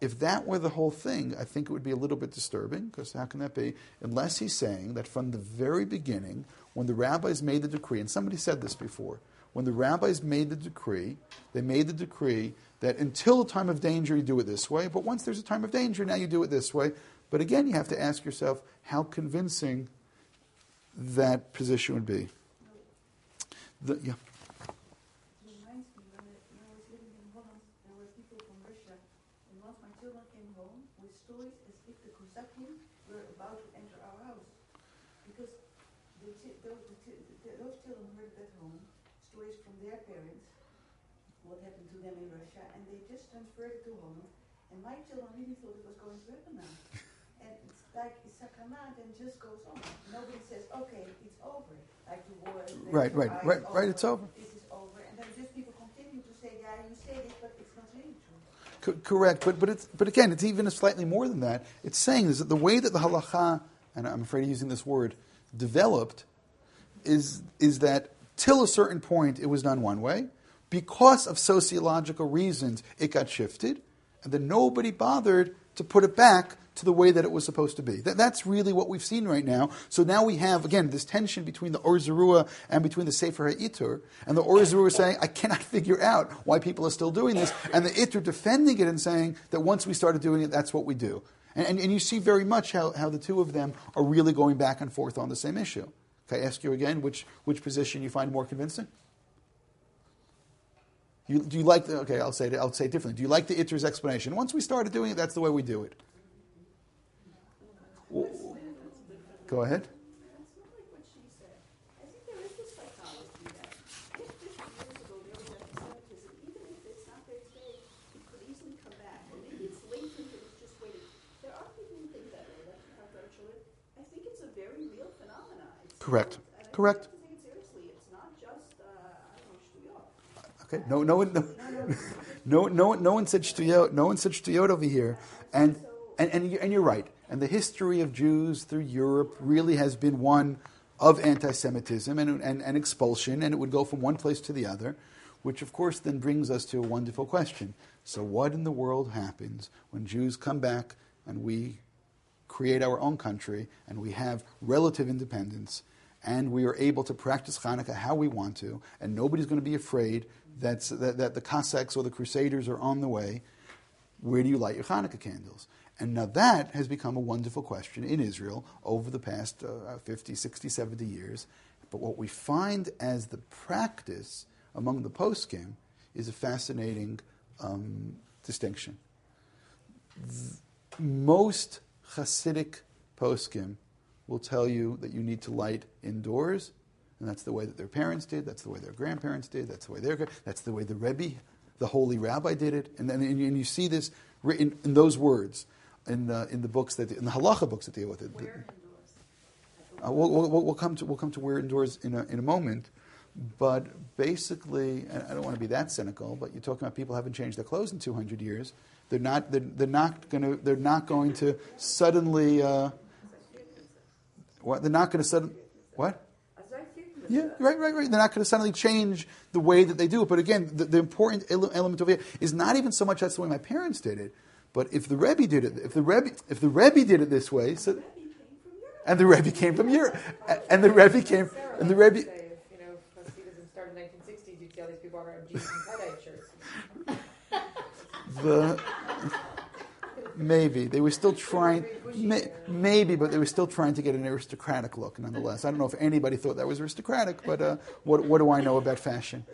if that were the whole thing, I think it would be a little bit disturbing, because how can that be? Unless he's saying that from the very beginning, when the rabbis made the decree, and somebody said this before, when the rabbis made the decree, they made the decree that until a time of danger you do it this way, but once there's a time of danger, now you do it this way. But again, you have to ask yourself how convincing that position would be. Yeah. Reminds me when I was living in Holland, there were people from Russia, and once my children came home with stories as if the Kosakim were about to enter our house. Because those children heard at home stories from their parents, what happened to them in Russia, and they just transferred it to Holland, and my children really thought it was going to happen now. And it's like sakana, then just goes on. Nobody says, okay, it's over. Like the war. Right, it's over. This is over. And then just people continue to say, yeah, you say this, but it's not really true. Correct, but again, it's even slightly more than that. It's saying is that the way that the halacha, and I'm afraid of using this word, developed, is that till a certain point it was done one way. Because of sociological reasons, it got shifted, and then nobody bothered to put it back to the way that it was supposed to be. That's really what we've seen right now. So now we have, again, this tension between the Or Zarua and between the Sefer HaItur, and the Or Zarua saying, I cannot figure out why people are still doing this, and the Itur defending it and saying that once we started doing it, that's what we do. And you see very much how the two of them are really going back and forth on the same issue. Can I ask you again which position you find more convincing? Do you like the? Okay, I'll say it differently. Do you like the Itur's explanation? Once we started doing it, that's the way we do it. Go ahead. It's not like what she said. I think there is this psychology that if 50 years ago there was anti-Semitism, even if it's not there today, it could easily come back. And maybe it's latent and it's just waiting. There are people who think that way, that have their children. I think it's a very real phenomenon. Correct. And Correct. I have to take it seriously. It's not just, I don't know, shtuyot. Okay. No one said shtuyot. No one said shtuyot over here. And you're right. And the history of Jews through Europe really has been one of anti-Semitism and expulsion, and it would go from one place to the other, which of course then brings us to a wonderful question. So what in the world happens when Jews come back and we create our own country and we have relative independence and we are able to practice Hanukkah how we want to, and nobody's going to be afraid that the Cossacks or the Crusaders are on the way? Where do you light your Hanukkah candles? And now that has become a wonderful question in Israel over the past 50, 60, 70 years. But what we find as the practice among the poskim is a fascinating distinction. Most Hasidic poskim will tell you that you need to light indoors, and that's the way that their parents did, that's the way their grandparents did, that's the way that's the way the Rebbe, the holy rabbi, did it. And you see this written in those words. In the books in the halacha books that deal with it. Where indoors? We'll come to where indoors in a moment, but basically, and I don't want to be that cynical, but you're talking about people haven't changed their clothes in 200 years. They're not going to suddenly what? They're not going to suddenly what? Yeah, right. They're not going to suddenly change the way that they do it. But again, the important element over here is not even so much that's the way my parents did it. But if the Rebbe did it, if the Rebbe did it this way, so, and the Rebbe came from Europe, and the Rebbe came, and the Rebbe. If Hasidism started in the 1960s, you'd see all these people wearing jeans and tie-dye shirts. Maybe they were still trying. Maybe, but they were still trying to get an aristocratic look. Nonetheless, I don't know if anybody thought that was aristocratic, but what do I know about fashion?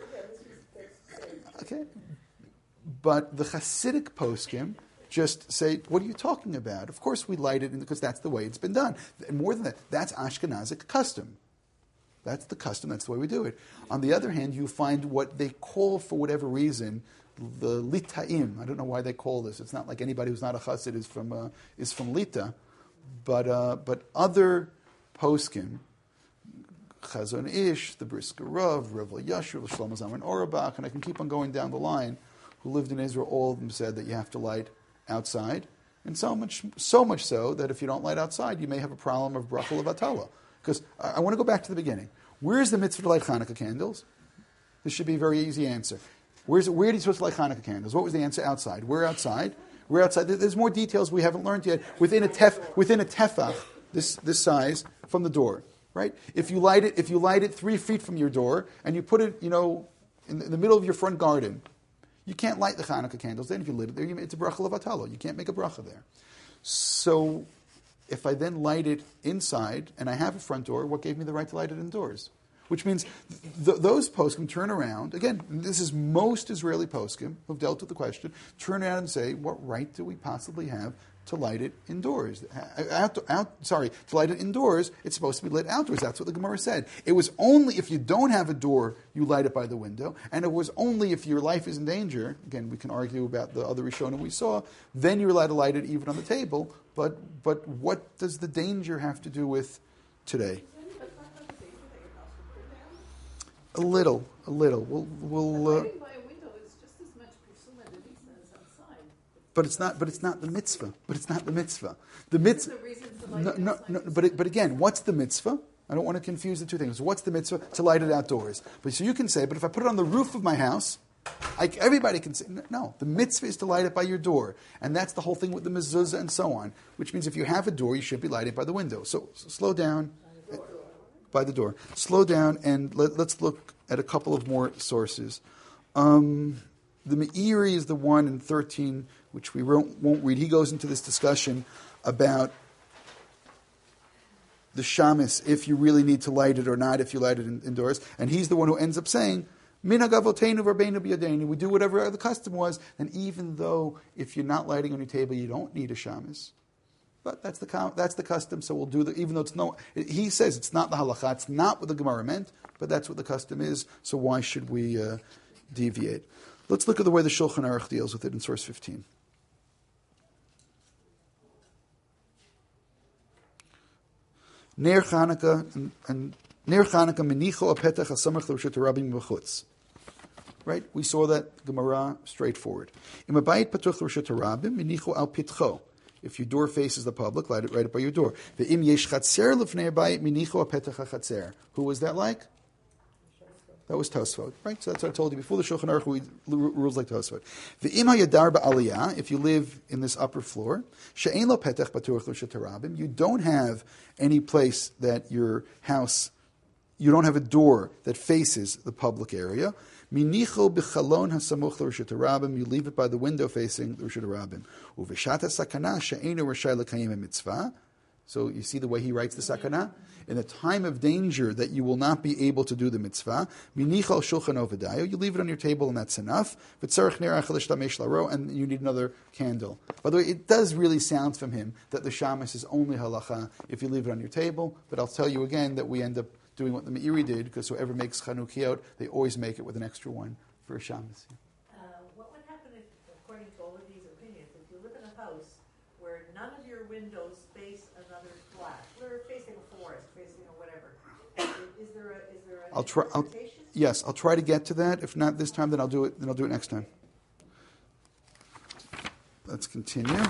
Okay, but the Hasidic poskim just say, what are you talking about? Of course we light it because that's the way it's been done. And more than that, that's Ashkenazic custom. That's the custom, that's the way we do it. On the other hand, you find what they call, for whatever reason, the Litaim. I don't know why they call this. It's not like anybody who's not a Chassid is from Lita. But other poskim, Chazon Ish, the Brisker Rav, Rav Yashur, Shlomo Zalman Auerbach, and I can keep on going down the line, who lived in Israel, all of them said that you have to light outside, and so much so that if you don't light outside, you may have a problem of brachal of atala. Because I want to go back to the beginning. Where is the mitzvah to light Hanukkah candles? This should be a very easy answer. Where are you supposed to light Hanukkah candles? What was the answer? Outside. Where outside? We're outside. There's more details we haven't learned yet within a tefach, this size from the door. Right? If you light it 3 feet from your door and you put it, in the middle of your front garden, you can't light the Hanukkah candles. Then if you lit it there, it's a bracha levatalo. You can't make a bracha there. So if I then light it inside and I have a front door, what gave me the right to light it indoors? Which means those poskim turn around. Again, this is most Israeli poskim who've dealt with the question. Turn around and say, what right do we possibly have to light it indoors? To light it indoors, it's supposed to be lit outdoors. That's what the Gemara said. It was only if you don't have a door, you light it by the window. And it was only if your life is in danger, again, we can argue about the other Rishonim we saw, then you're allowed to light it even on the table. But what does the danger have to do with today? A little. We'll Lighting by a window is just as much Persuma Denisa as outside. But it's not the mitzvah. The There's mitzvah. no reason to light it outside. But again, what's the mitzvah? I don't want to confuse the two things. What's the mitzvah? To light it outdoors. But so you can say, but if I put it on the roof of my house, everybody can say, no. The mitzvah is to light it by your door, and that's the whole thing with the mezuzah and so on. Which means if you have a door, you should be lighting by the window. So slow down. By the door. Slow down and let's look at a couple of more sources. The Meiri is the one in 13, which we won't read. He goes into this discussion about the shamis, if you really need to light it or not, if you light it indoors. And he's the one who ends up saying, Minhag avotenu v'rabbeinu b'yadeinu. We do whatever the custom was. And even though if you're not lighting on your table, you don't need a shamis. But that's the custom, so we'll do the. Even though he says it's not the halacha, it's not what the Gemara meant, but that's what the custom is. So why should we deviate? Let's look at the way the Shulchan Aruch deals with it in source 15. Ner Chanukah and Ner Chanukah menicho apetach hasamach l'reshut harabim b'chutz. Right, we saw that Gemara straightforward. Im abayit patuch l'reshut harabim menicho al pitcho. If your door faces the public, light it right by your door. Ve'im yesh chatzer lefnei bayit minicho apetach hachatzer. Who was that like? That was Tosfot, right? So that's what I told you before. The Shulchan Aruch rules like Tosfot. Ve'im hayadar ba'aliyah. If you live in this upper floor, she'ein lo petach batuach l'reshut harabim. You don't have any place that your house. You don't have a door that faces the public area. Minicho b'chalon hasamuch l'reshut harabim. You leave it by the window facing the reshut harabim. Uv'shat sakana she'einu rashai l'kayim mitzvah. So you see the way he writes the sakana? In the time of danger that you will not be able to do the mitzvah, minicho al shulchan ovadayo. You leave it on your table and that's enough. V'tzarech ner achal ishtamesh laro, and you need another candle. By the way, it does really sound from him that the shamas is only halacha if you leave it on your table. But I'll tell you again that we end up doing what the Meiri did, because whoever makes Chanukiot, they always make it with an extra one for a shamas. What would happen if, according to all of these opinions, if you live in a house where none of your windows face another flat, we're facing a forest, facing a whatever, is there an interpretation? Yes, I'll try to get to that. If not this time, then I'll do it next time. Let's continue.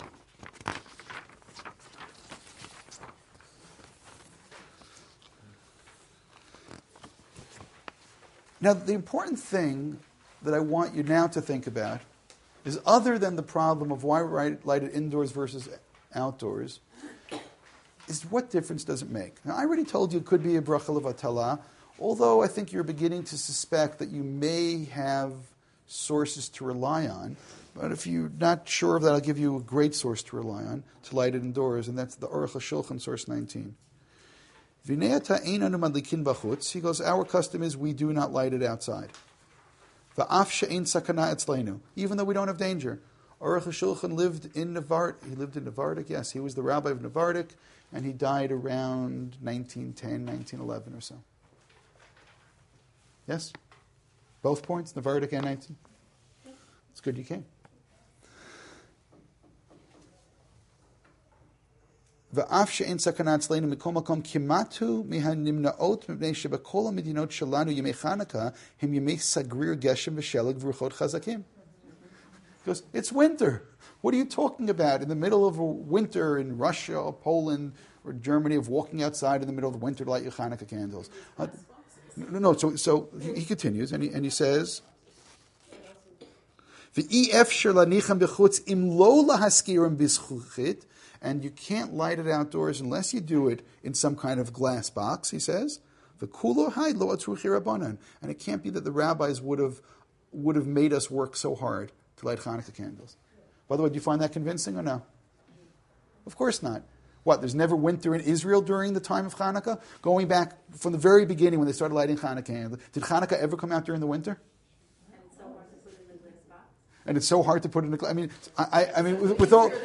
Now, the important thing that I want you now to think about is, other than the problem of why light it indoors versus outdoors, is what difference does it make? Now, I already told you it could be a bracha levatala, although I think you're beginning to suspect that you may have sources to rely on. But if you're not sure of that, I'll give you a great source to rely on to light it indoors, and that's the Aruch HaShulchan, source 19. He goes, our custom is we do not light it outside. Even though we don't have danger. Aruch HaShulchan lived in Navardik. He lived in Navardik, yes. He was the rabbi of Navardik, and he died around 1910, 1911 or so. Yes? Both points, Navardik and 19? It's good you came. ואף שאין סכנה אצלנו מכל מקום כמעט הוא מהנמנעות מפני שבכל המדינות שלנו ימי חנוכה הם ימי סגריר גשם ושלג ורוחות חזקים. Because it's winter. What are you talking about in the middle of a winter in Russia or Poland or Germany, of walking outside in the middle of the winter to light your Hanukkah candles? So he continues and he says, And you can't light it outdoors unless you do it in some kind of glass box, he says. And it can't be that the rabbis would have made us work so hard to light Hanukkah candles. By the way, do you find that convincing or no? Of course not. What, there's never winter in Israel during the time of Hanukkah? Going back from the very beginning when they started lighting Hanukkah candles, did Hanukkah ever come out during the winter? And it's so hard to put in a glass. I mean, I mean, with all.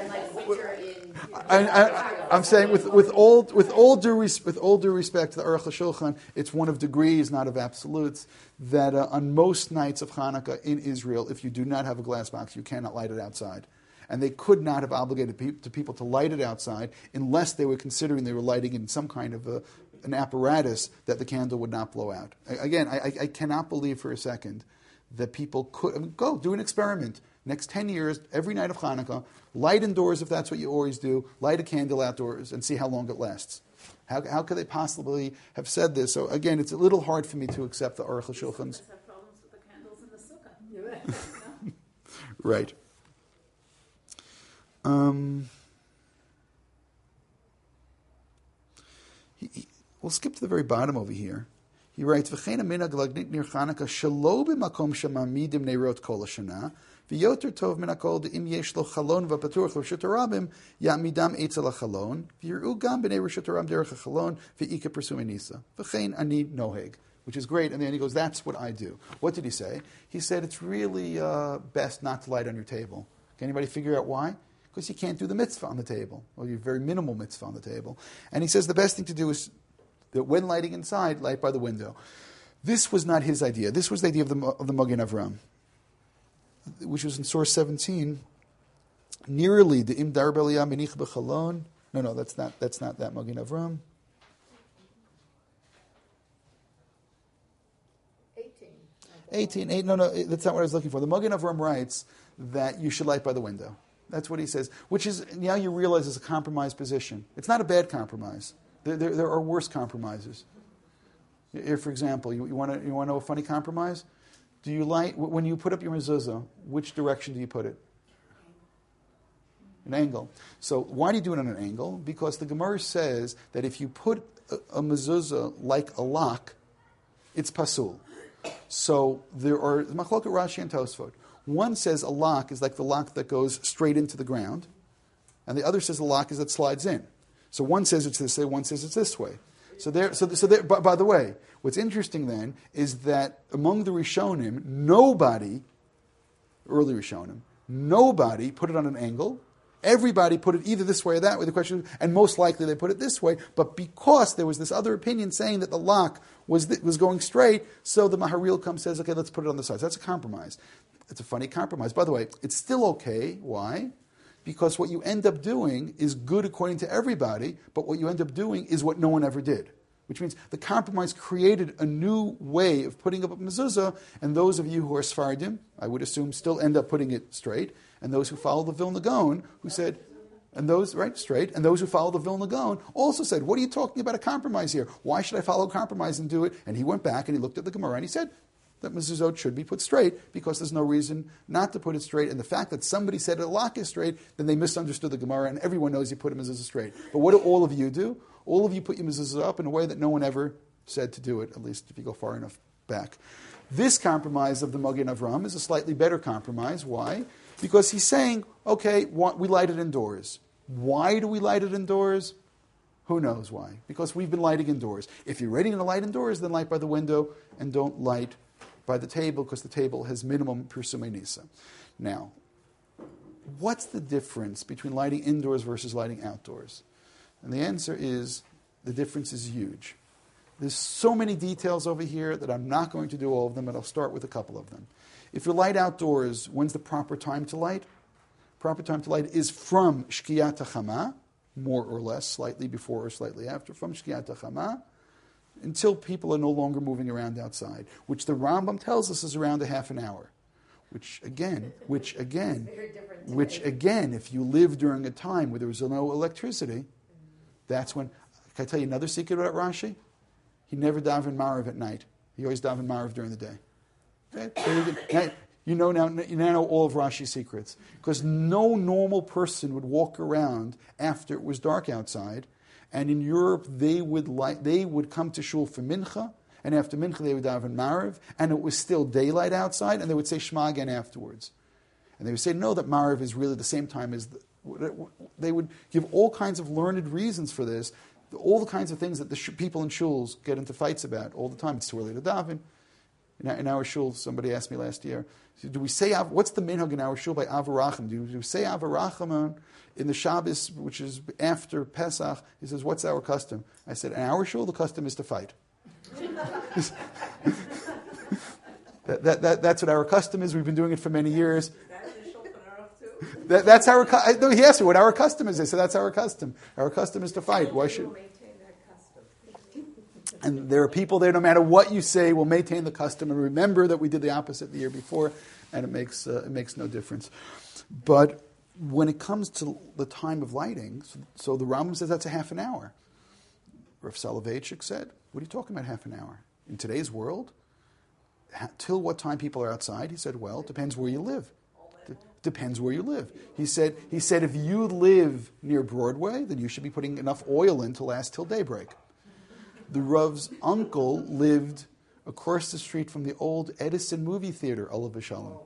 I'm saying with all due respect to the Aruch HaShulchan, it's one of degrees, not of absolutes. That on most nights of Hanukkah in Israel, if you do not have a glass box, you cannot light it outside. And they could not have obligated people to light it outside unless they were considering they were lighting in some kind of an apparatus that the candle would not blow out. Again, I cannot believe for a second that people could go do an experiment. Next 10 years, every night of Hanukkah, light indoors if that's what you always do, light a candle outdoors and see how long it lasts. How could they possibly have said this? So again, it's a little hard for me to accept the Aruch HaShulchan's. Have problems with the candles in the sukkah. Right. We'll skip to the very bottom over here. He writes, "V'chein minhag lagnit nir Chanukah shelo b'makom shemamidim neirot kol hashana, v'yoter tov min hakol de'im yesh lo chalon v'patuach l'reshut harabim ya'midam eitzel hachalon v'yir'u gam b'nei reshut harabim derech hachalon v'ika persum enisa v'chein ani noheg." Which is great, and then he goes, "That's what I do." What did he say? He said it's really best not to light on your table. Can anybody figure out why? Because you can't do the mitzvah on the table, or your very minimal mitzvah on the table. And he says the best thing to do is that when lighting inside, light by the window. This was not his idea. This was the idea of the Magen Avram, which was in source 17. Nearly the im dar beliyah menich b'chalon. No, that's not that Magen Avram. 18. No, that's not what I was looking for. The Magen Avram writes that you should light by the window. That's what he says, which is, now you realize, is a compromised position. It's not a bad compromise. There are worse compromises. Here, for example, you want to know a funny compromise? Do you light, when you put up your mezuzah, which direction do you put it? An angle. So why do you do it on an angle? Because the Gemara says that if you put a mezuzah like a lock, it's pasul. So there are Machloket Rashi and Tosfot. One says a lock is like the lock that goes straight into the ground, and the other says a lock is that slides in. So one says it's this way, one says it's this way. So there. By the way, what's interesting then is that among the Rishonim, nobody put it on an angle. Everybody put it either this way or that way. The question is, and most likely they put it this way, but because there was this other opinion saying that the lock was going straight, so the Maharil comes says, okay, let's put it on the side. So that's a compromise. It's a funny compromise. By the way, it's still okay. Why? Because what you end up doing is good according to everybody, but what you end up doing is what no one ever did. Which means the compromise created a new way of putting up a mezuzah, and those of you who are Sfardim, I would assume, still end up putting it straight, and those who follow the Vilna Gaon, who said, and those who follow the Vilna Gaon also said, what are you talking about a compromise here? Why should I follow compromise and do it? And he went back and he looked at the Gemara and he said that mezuzot should be put straight because there's no reason not to put it straight. And the fact that somebody said a lock is straight, then they misunderstood the Gemara, and everyone knows you put a mezuzah straight. But what do all of you do? All of you put your mezuzah up in a way that no one ever said to do it, at least if you go far enough back. This compromise of the Magen Avram is a slightly better compromise. Why? Because he's saying, okay, we light it indoors. Why do we light it indoors? Who knows why? Because we've been lighting indoors. If you're ready to light indoors, then light by the window and don't light by the table, because the table has minimum Pirsumei Nisa. Now, what's the difference between lighting indoors versus lighting outdoors? And the answer is, the difference is huge. There's so many details over here that I'm not going to do all of them, but I'll start with a couple of them. If you light outdoors, when's the proper time to light? Proper time to light is from Shkiyat HaChama, more or less, slightly before or slightly after, from Shkiyat HaChama, until people are no longer moving around outside, which the Rambam tells us is around a half an hour. Which again, if you live during a time where there was no electricity, that's when. Can I tell you another secret about Rashi? He never davened Marav at night. He always davened Marav during the day. Okay? You now know all of Rashi's secrets. Because no normal person would walk around after it was dark outside. And in Europe, they would come to shul for mincha, and after mincha they would daven Mariv, and it was still daylight outside, and they would say Shema again afterwards. And they would say, no, that Mariv is really the same time as... They would give all kinds of learned reasons for this, all the kinds of things that the people in shuls get into fights about all the time. It's too early to daven. In our shul, somebody asked me last year, do we say, what's the minhag in our shul by Avarachim? Do we say Avarachim in the Shabbos, which is after Pesach? He says, what's our custom? I said, in our shul, the custom is to fight. That's what our custom is. We've been doing it for many years. That's our. No, he asked me what our custom is. I said that's our custom. Our custom is to fight. Why should? And there are people there. No matter what you say, will maintain the custom. And remember that we did the opposite the year before, and it makes no difference. But when it comes to the time of lighting, so the Rambam says that's a half an hour. Rav Soloveitchik said, "What are you talking about? Half an hour in today's world? Till what time people are outside?" He said, "Well, it depends where you live." Depends where you live. He said, if you live near Broadway, then you should be putting enough oil in to last till daybreak. The Rav's uncle lived across the street from the old Edison movie theater, Olav Shalom.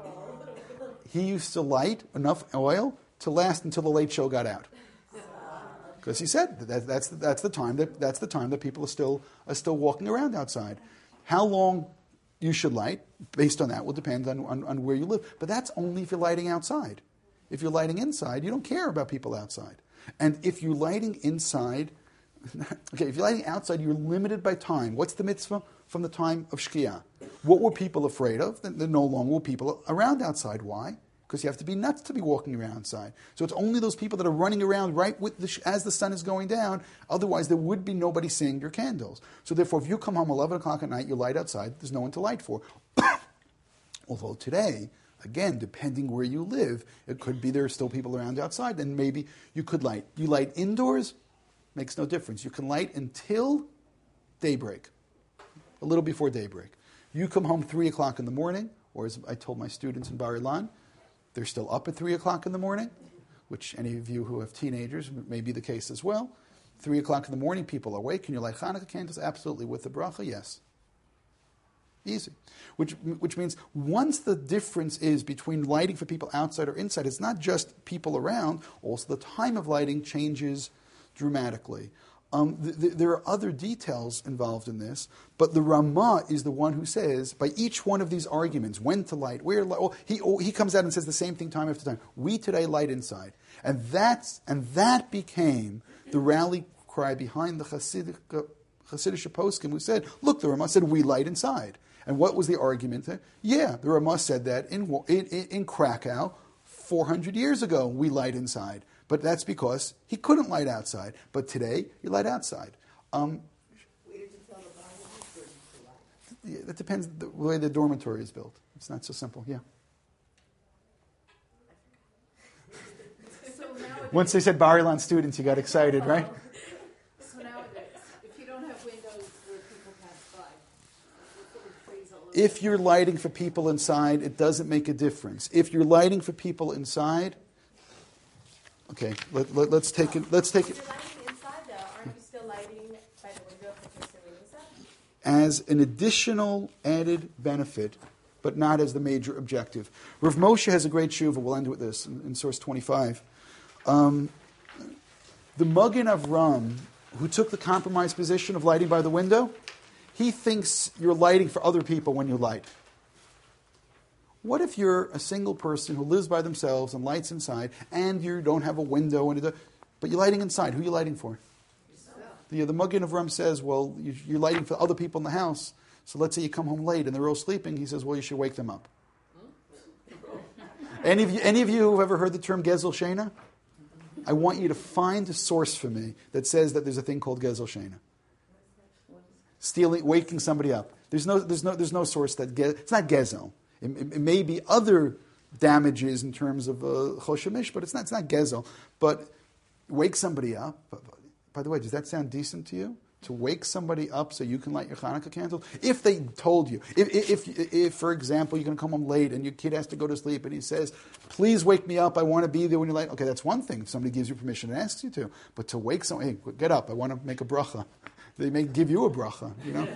He used to light enough oil to last until the late show got out. Because he said that's the time that people are still walking around outside. How long you should light, based on that, will depend on where you live. But that's only if you're lighting outside. If you're lighting inside, you don't care about people outside. And if you're lighting inside, if you're lighting outside, you're limited by time. What's the mitzvah from the time of Shkia? What were people afraid of? Then no longer were people around outside. Why? Because you have to be nuts to be walking around outside. So it's only those people that are running around right as the sun is going down. Otherwise, there would be nobody seeing your candles. So therefore, if you come home 11 o'clock at night, you light outside, there's no one to light for. Although today, again, depending where you live, it could be there are still people around outside, then maybe you could light. You light indoors, makes no difference. You can light until daybreak, a little before daybreak. You come home 3 o'clock in the morning, or as I told my students in Bar Ilan, they're still up at 3 o'clock in the morning, which any of you who have teenagers may be the case as well. 3 o'clock in the morning, people are awake. Can you light Hanukkah candles? Absolutely. With the bracha, yes. Easy. Which means once the difference is between lighting for people outside or inside, it's not just people around, also the time of lighting changes dramatically. There are other details involved in this, but the Ramah is the one who says, by each one of these arguments, when to light, where to light, he comes out and says the same thing time after time. We today light inside. And that became the rally cry behind the Hasidic poskim who said, look, the Ramah said, we light inside. And what was the argument? Yeah, the Ramah said that in Krakow 400 years ago, we light inside. But that's because he couldn't light outside. But today, you light outside. Where did you tell the Bible to light? It depends the way the dormitory is built. It's not so simple, yeah. So nowadays, Once they said Bar Ilan students, you got excited, right? so nowadays, if you don't have windows where people pass by, you put trees all over. If you're lighting for people inside, it doesn't make a difference. If you're lighting for people inside, okay, let's take it. If you're lighting inside though, aren't you still lighting by the window if you're serving inside? As an additional added benefit, but not as the major objective. Rav Moshe has a great shuva. We'll end with this in source 25. The Magen Avram, who took the compromise position of lighting by the window, he thinks you're lighting for other people when you light. What if you're a single person who lives by themselves and lights inside, and you don't have a window, but you're lighting inside? Who are you lighting for? The Magen Avram says, well, you're lighting for other people in the house. So let's say you come home late and they're all sleeping. He says, well, you should wake them up. Any of you who have ever heard the term Gezel Shena? I want you to find a source for me that says that there's a thing called Gezel Shena. Waking somebody up. There's no source that it's not Gezel. It may be other damages in terms of choshemish, but it's not Gezel. But wake somebody up. By the way, does that sound decent to you? to wake somebody up so you can light your Hanukkah candles? If they told you, if for example, you're going to come home late and your kid has to go to sleep and he says, please wake me up, I want to be there when you're late. Okay, that's one thing if somebody gives you permission and asks you to. But to wake someone, hey, get up, I want to make a bracha. They may give you a bracha, you know.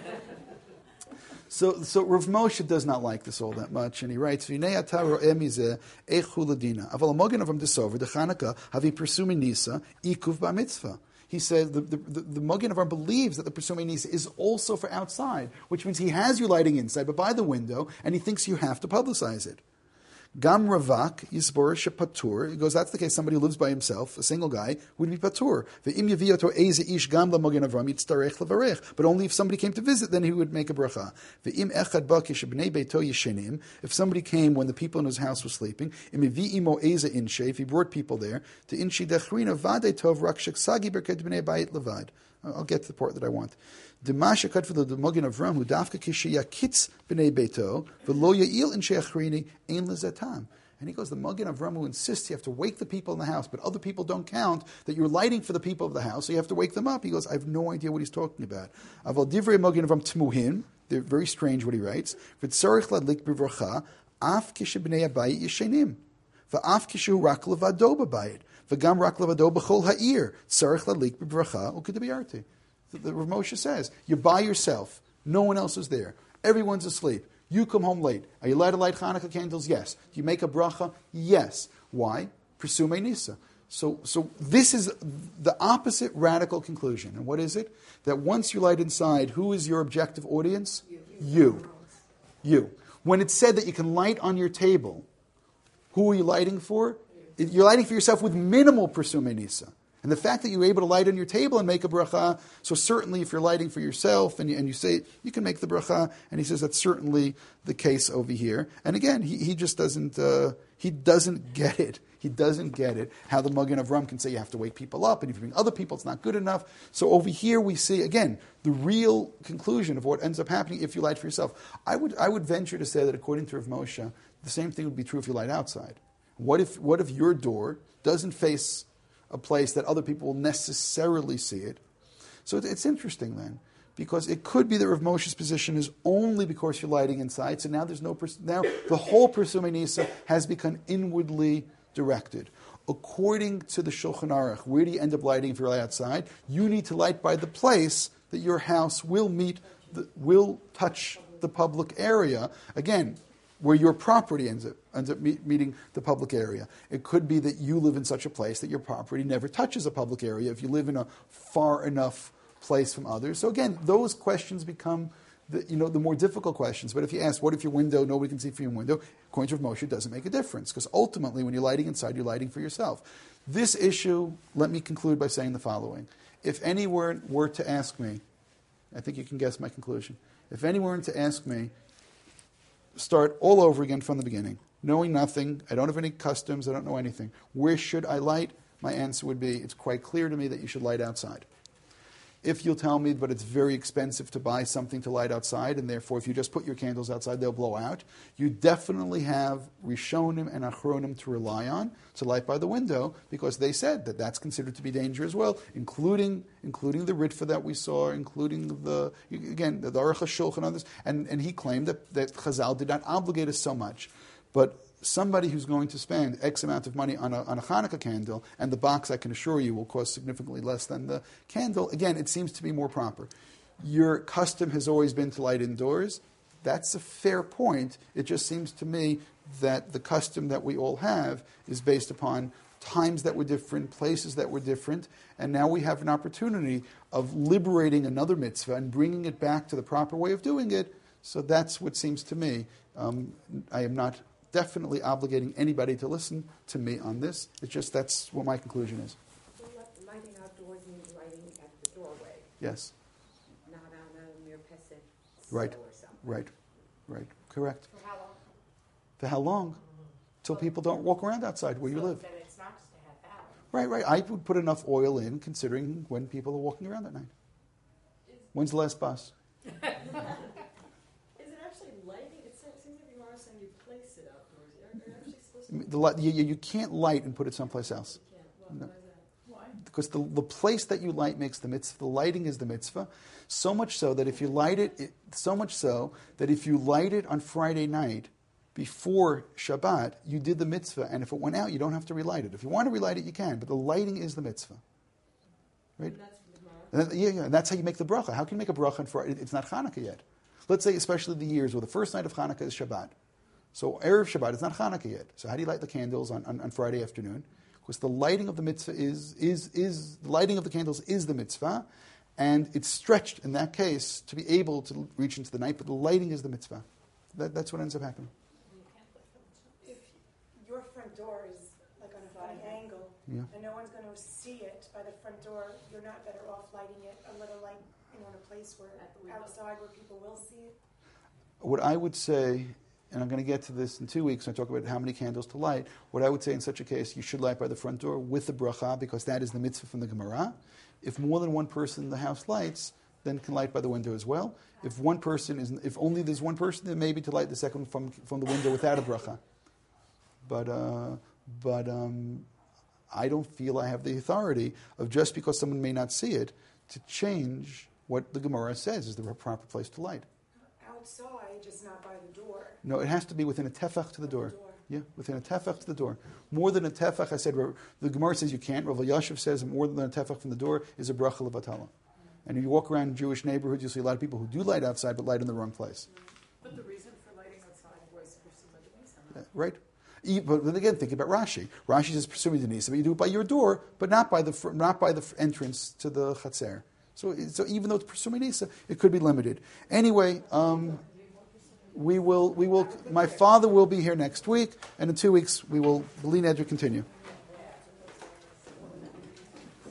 So Rav Moshe does not like this all that much, and he writes, "V'nei ata ro'eh mizeh eichu ladina. Aval hamogen avram desover the Chanukah havi persumi nisa ikuv b'mitzvah." He says the Mogen Avram believes that the persumi nisa is also for outside, which means he has you lighting inside, but by the window, and he thinks you have to publicize it. Gam Ravak Yisbor Shepatur. He goes, that's the case. Somebody who lives by himself, a single guy, would be patur. Ve'im yavioto eze ish gam lamogen Avram yitztarech levarech. But only if somebody came to visit, then he would make a bracha. Ve'im echad bakish b'nei beito yeshenim. If somebody came when the people in his house were sleeping, im yivi'imo eze inshe. If he brought people there, to inshi dechrina vade tov rak sheksagi berket b'nei bayit levad. I'll get to the part that I want. Demasha kadfil the Mogen Avram who dafka kishiyakitz b'nei beito v'lo ya'il in sheachrini ein lezatam. And he goes, the Mogen Avram who insists you have to wake the people in the house, but other people don't count, that you're lighting for the people of the house, so you have to wake them up. He goes, I have no idea what he's talking about. Aval divrei Mogen Avram tmuhin. They're very strange what he writes. V'tzarich ladlik b'vracha af kishibnei abayit yeshenim v'af kishu rak levado b'bayit v'gam rak levado b'chol ha'ir tzarich ladlik b'vracha u'kedabiyarti. The Rav Moshe says, you're by yourself. No one else is there. Everyone's asleep. You come home late. Are you allowed to light Hanukkah candles? Yes. Do you make a bracha? Yes. Why? Presume nisa. So this is the opposite radical conclusion. And what is it? That once you light inside, who is your objective audience? You. When it's said that you can light on your table, who are you lighting for? You're lighting for yourself with minimal presume nisa. And the fact that you're able to light on your table and make a bracha, so certainly if you're lighting for yourself and you say, you can make the bracha, and he says that's certainly the case over here. And again, he just doesn't get it. He doesn't get it, how the Mogen Avram can say you have to wake people up, and if you bring other people, it's not good enough. So over here we see, again, the real conclusion of what ends up happening if you light for yourself. I would venture to say that according to Rav Moshe, the same thing would be true if you light outside. What if your door doesn't face a place that other people will necessarily see it? So it's interesting then, because it could be that Rav Moshe's position is only because you're lighting inside. So now now the whole Persumei Nisa has become inwardly directed. According to the Shulchan Aruch, where do you end up lighting if you're outside? You need to light by the place that your house will touch the public area. Again, where your property ends up meeting the public area. It could be that you live in such a place that your property never touches a public area if you live in a far enough place from others. So again, those questions become the more difficult questions. But if you ask, what if your window, nobody can see through your window? According to Rav Moshe, it doesn't make a difference, because ultimately when you're lighting inside, you're lighting for yourself. This issue, let me conclude by saying the following. If anyone were to ask me, I think you can guess my conclusion. If anyone were to ask me, start all over again from the beginning, knowing nothing, I don't have any customs, I don't know anything, where should I light? My answer would be, it's quite clear to me that you should light outside. If you'll tell me, but it's very expensive to buy something to light outside, and therefore if you just put your candles outside, they'll blow out, you definitely have Rishonim and Achronim to rely on to light by the window, because they said that that's considered to be danger as well, including the Ritva that we saw, including the Aruch HaShulchan and others, and he claimed that Chazal did not obligate us so much. But somebody who's going to spend X amount of money on a Hanukkah candle, and the box, I can assure you, will cost significantly less than the candle, again, it seems to be more proper. Your custom has always been to light indoors. That's a fair point. It just seems to me that the custom that we all have is based upon times that were different, places that were different, and now we have an opportunity of liberating another mitzvah and bringing it back to the proper way of doing it. So that's what seems to me. I am not definitely obligating anybody to listen to me on this. It's just that's what my conclusion is. So lighting outdoors means lighting at the doorway. Yes. Not on a mere pesach Right. or something. Right. Correct. For how long? For how long? Till people don't walk around outside where you live. Then it's not just a half hour. Right. I would put enough oil in, considering when people are walking around at night. When's the last bus? Is it actually lighting? It seems like you are saying you place it outdoors. Are you actually supposed to? You can't light and put it someplace else. You can't. Why is that? Why? because the place that you light makes the mitzvah. The lighting is the mitzvah. So much so that if you light it on Friday night before Shabbat, you did the mitzvah, and if it went out, you don't have to relight it. If you want to relight it, you can, but the lighting is the mitzvah. Right? Yeah, that's how you make the bracha. How can you make a bracha on Friday? It's not Hanukkah yet. Let's say, especially the years where the first night of Hanukkah is Shabbat. So Erev Shabbat is not Hanukkah yet. So how do you light the candles on Friday afternoon? Because the lighting of the mitzvah is the lighting of the candles is the mitzvah, and it's stretched in that case to be able to reach into the night. But the lighting is the mitzvah. That's what ends up happening. If your front door is like on a funny angle, Yeah. and no one's going to see it by the front door, you're not better off lighting it a little, like, in a place where outside where people will see it. What I would say, and I'm going to get to this in 2 weeks when I talk about how many candles to light, what I would say in such a case, you should light by the front door with the bracha, because that is the mitzvah from the Gemara. If more than one person in the house lights, then can light by the window as well. If only there's one person, then maybe to light the second from the window without a bracha. But I don't feel I have the authority of, just because someone may not see it, to change what the Gemara says is the proper place to light. Outside, just not by the door. No, it has to be within a tefach to the door. Yeah, within a tefach to the door. More than a tefach, I said, the Gemara says you can't. Rav Yashiv says more than a tefach from the door is a bracha levatala. And if you walk around in Jewish neighborhoods, you'll see a lot of people who do light outside, but light in the wrong place. But the reason for lighting outside was pursuing the Right? But then again, think about Rashi. Rashi says pursuing the Nisa, but you do it by your door, but not by the entrance to the Chatzer. So even though it's pursuing Nisa, it could be limited. Anyway, we will. My father will be here next week, and in 2 weeks we will. B'li Neder continue.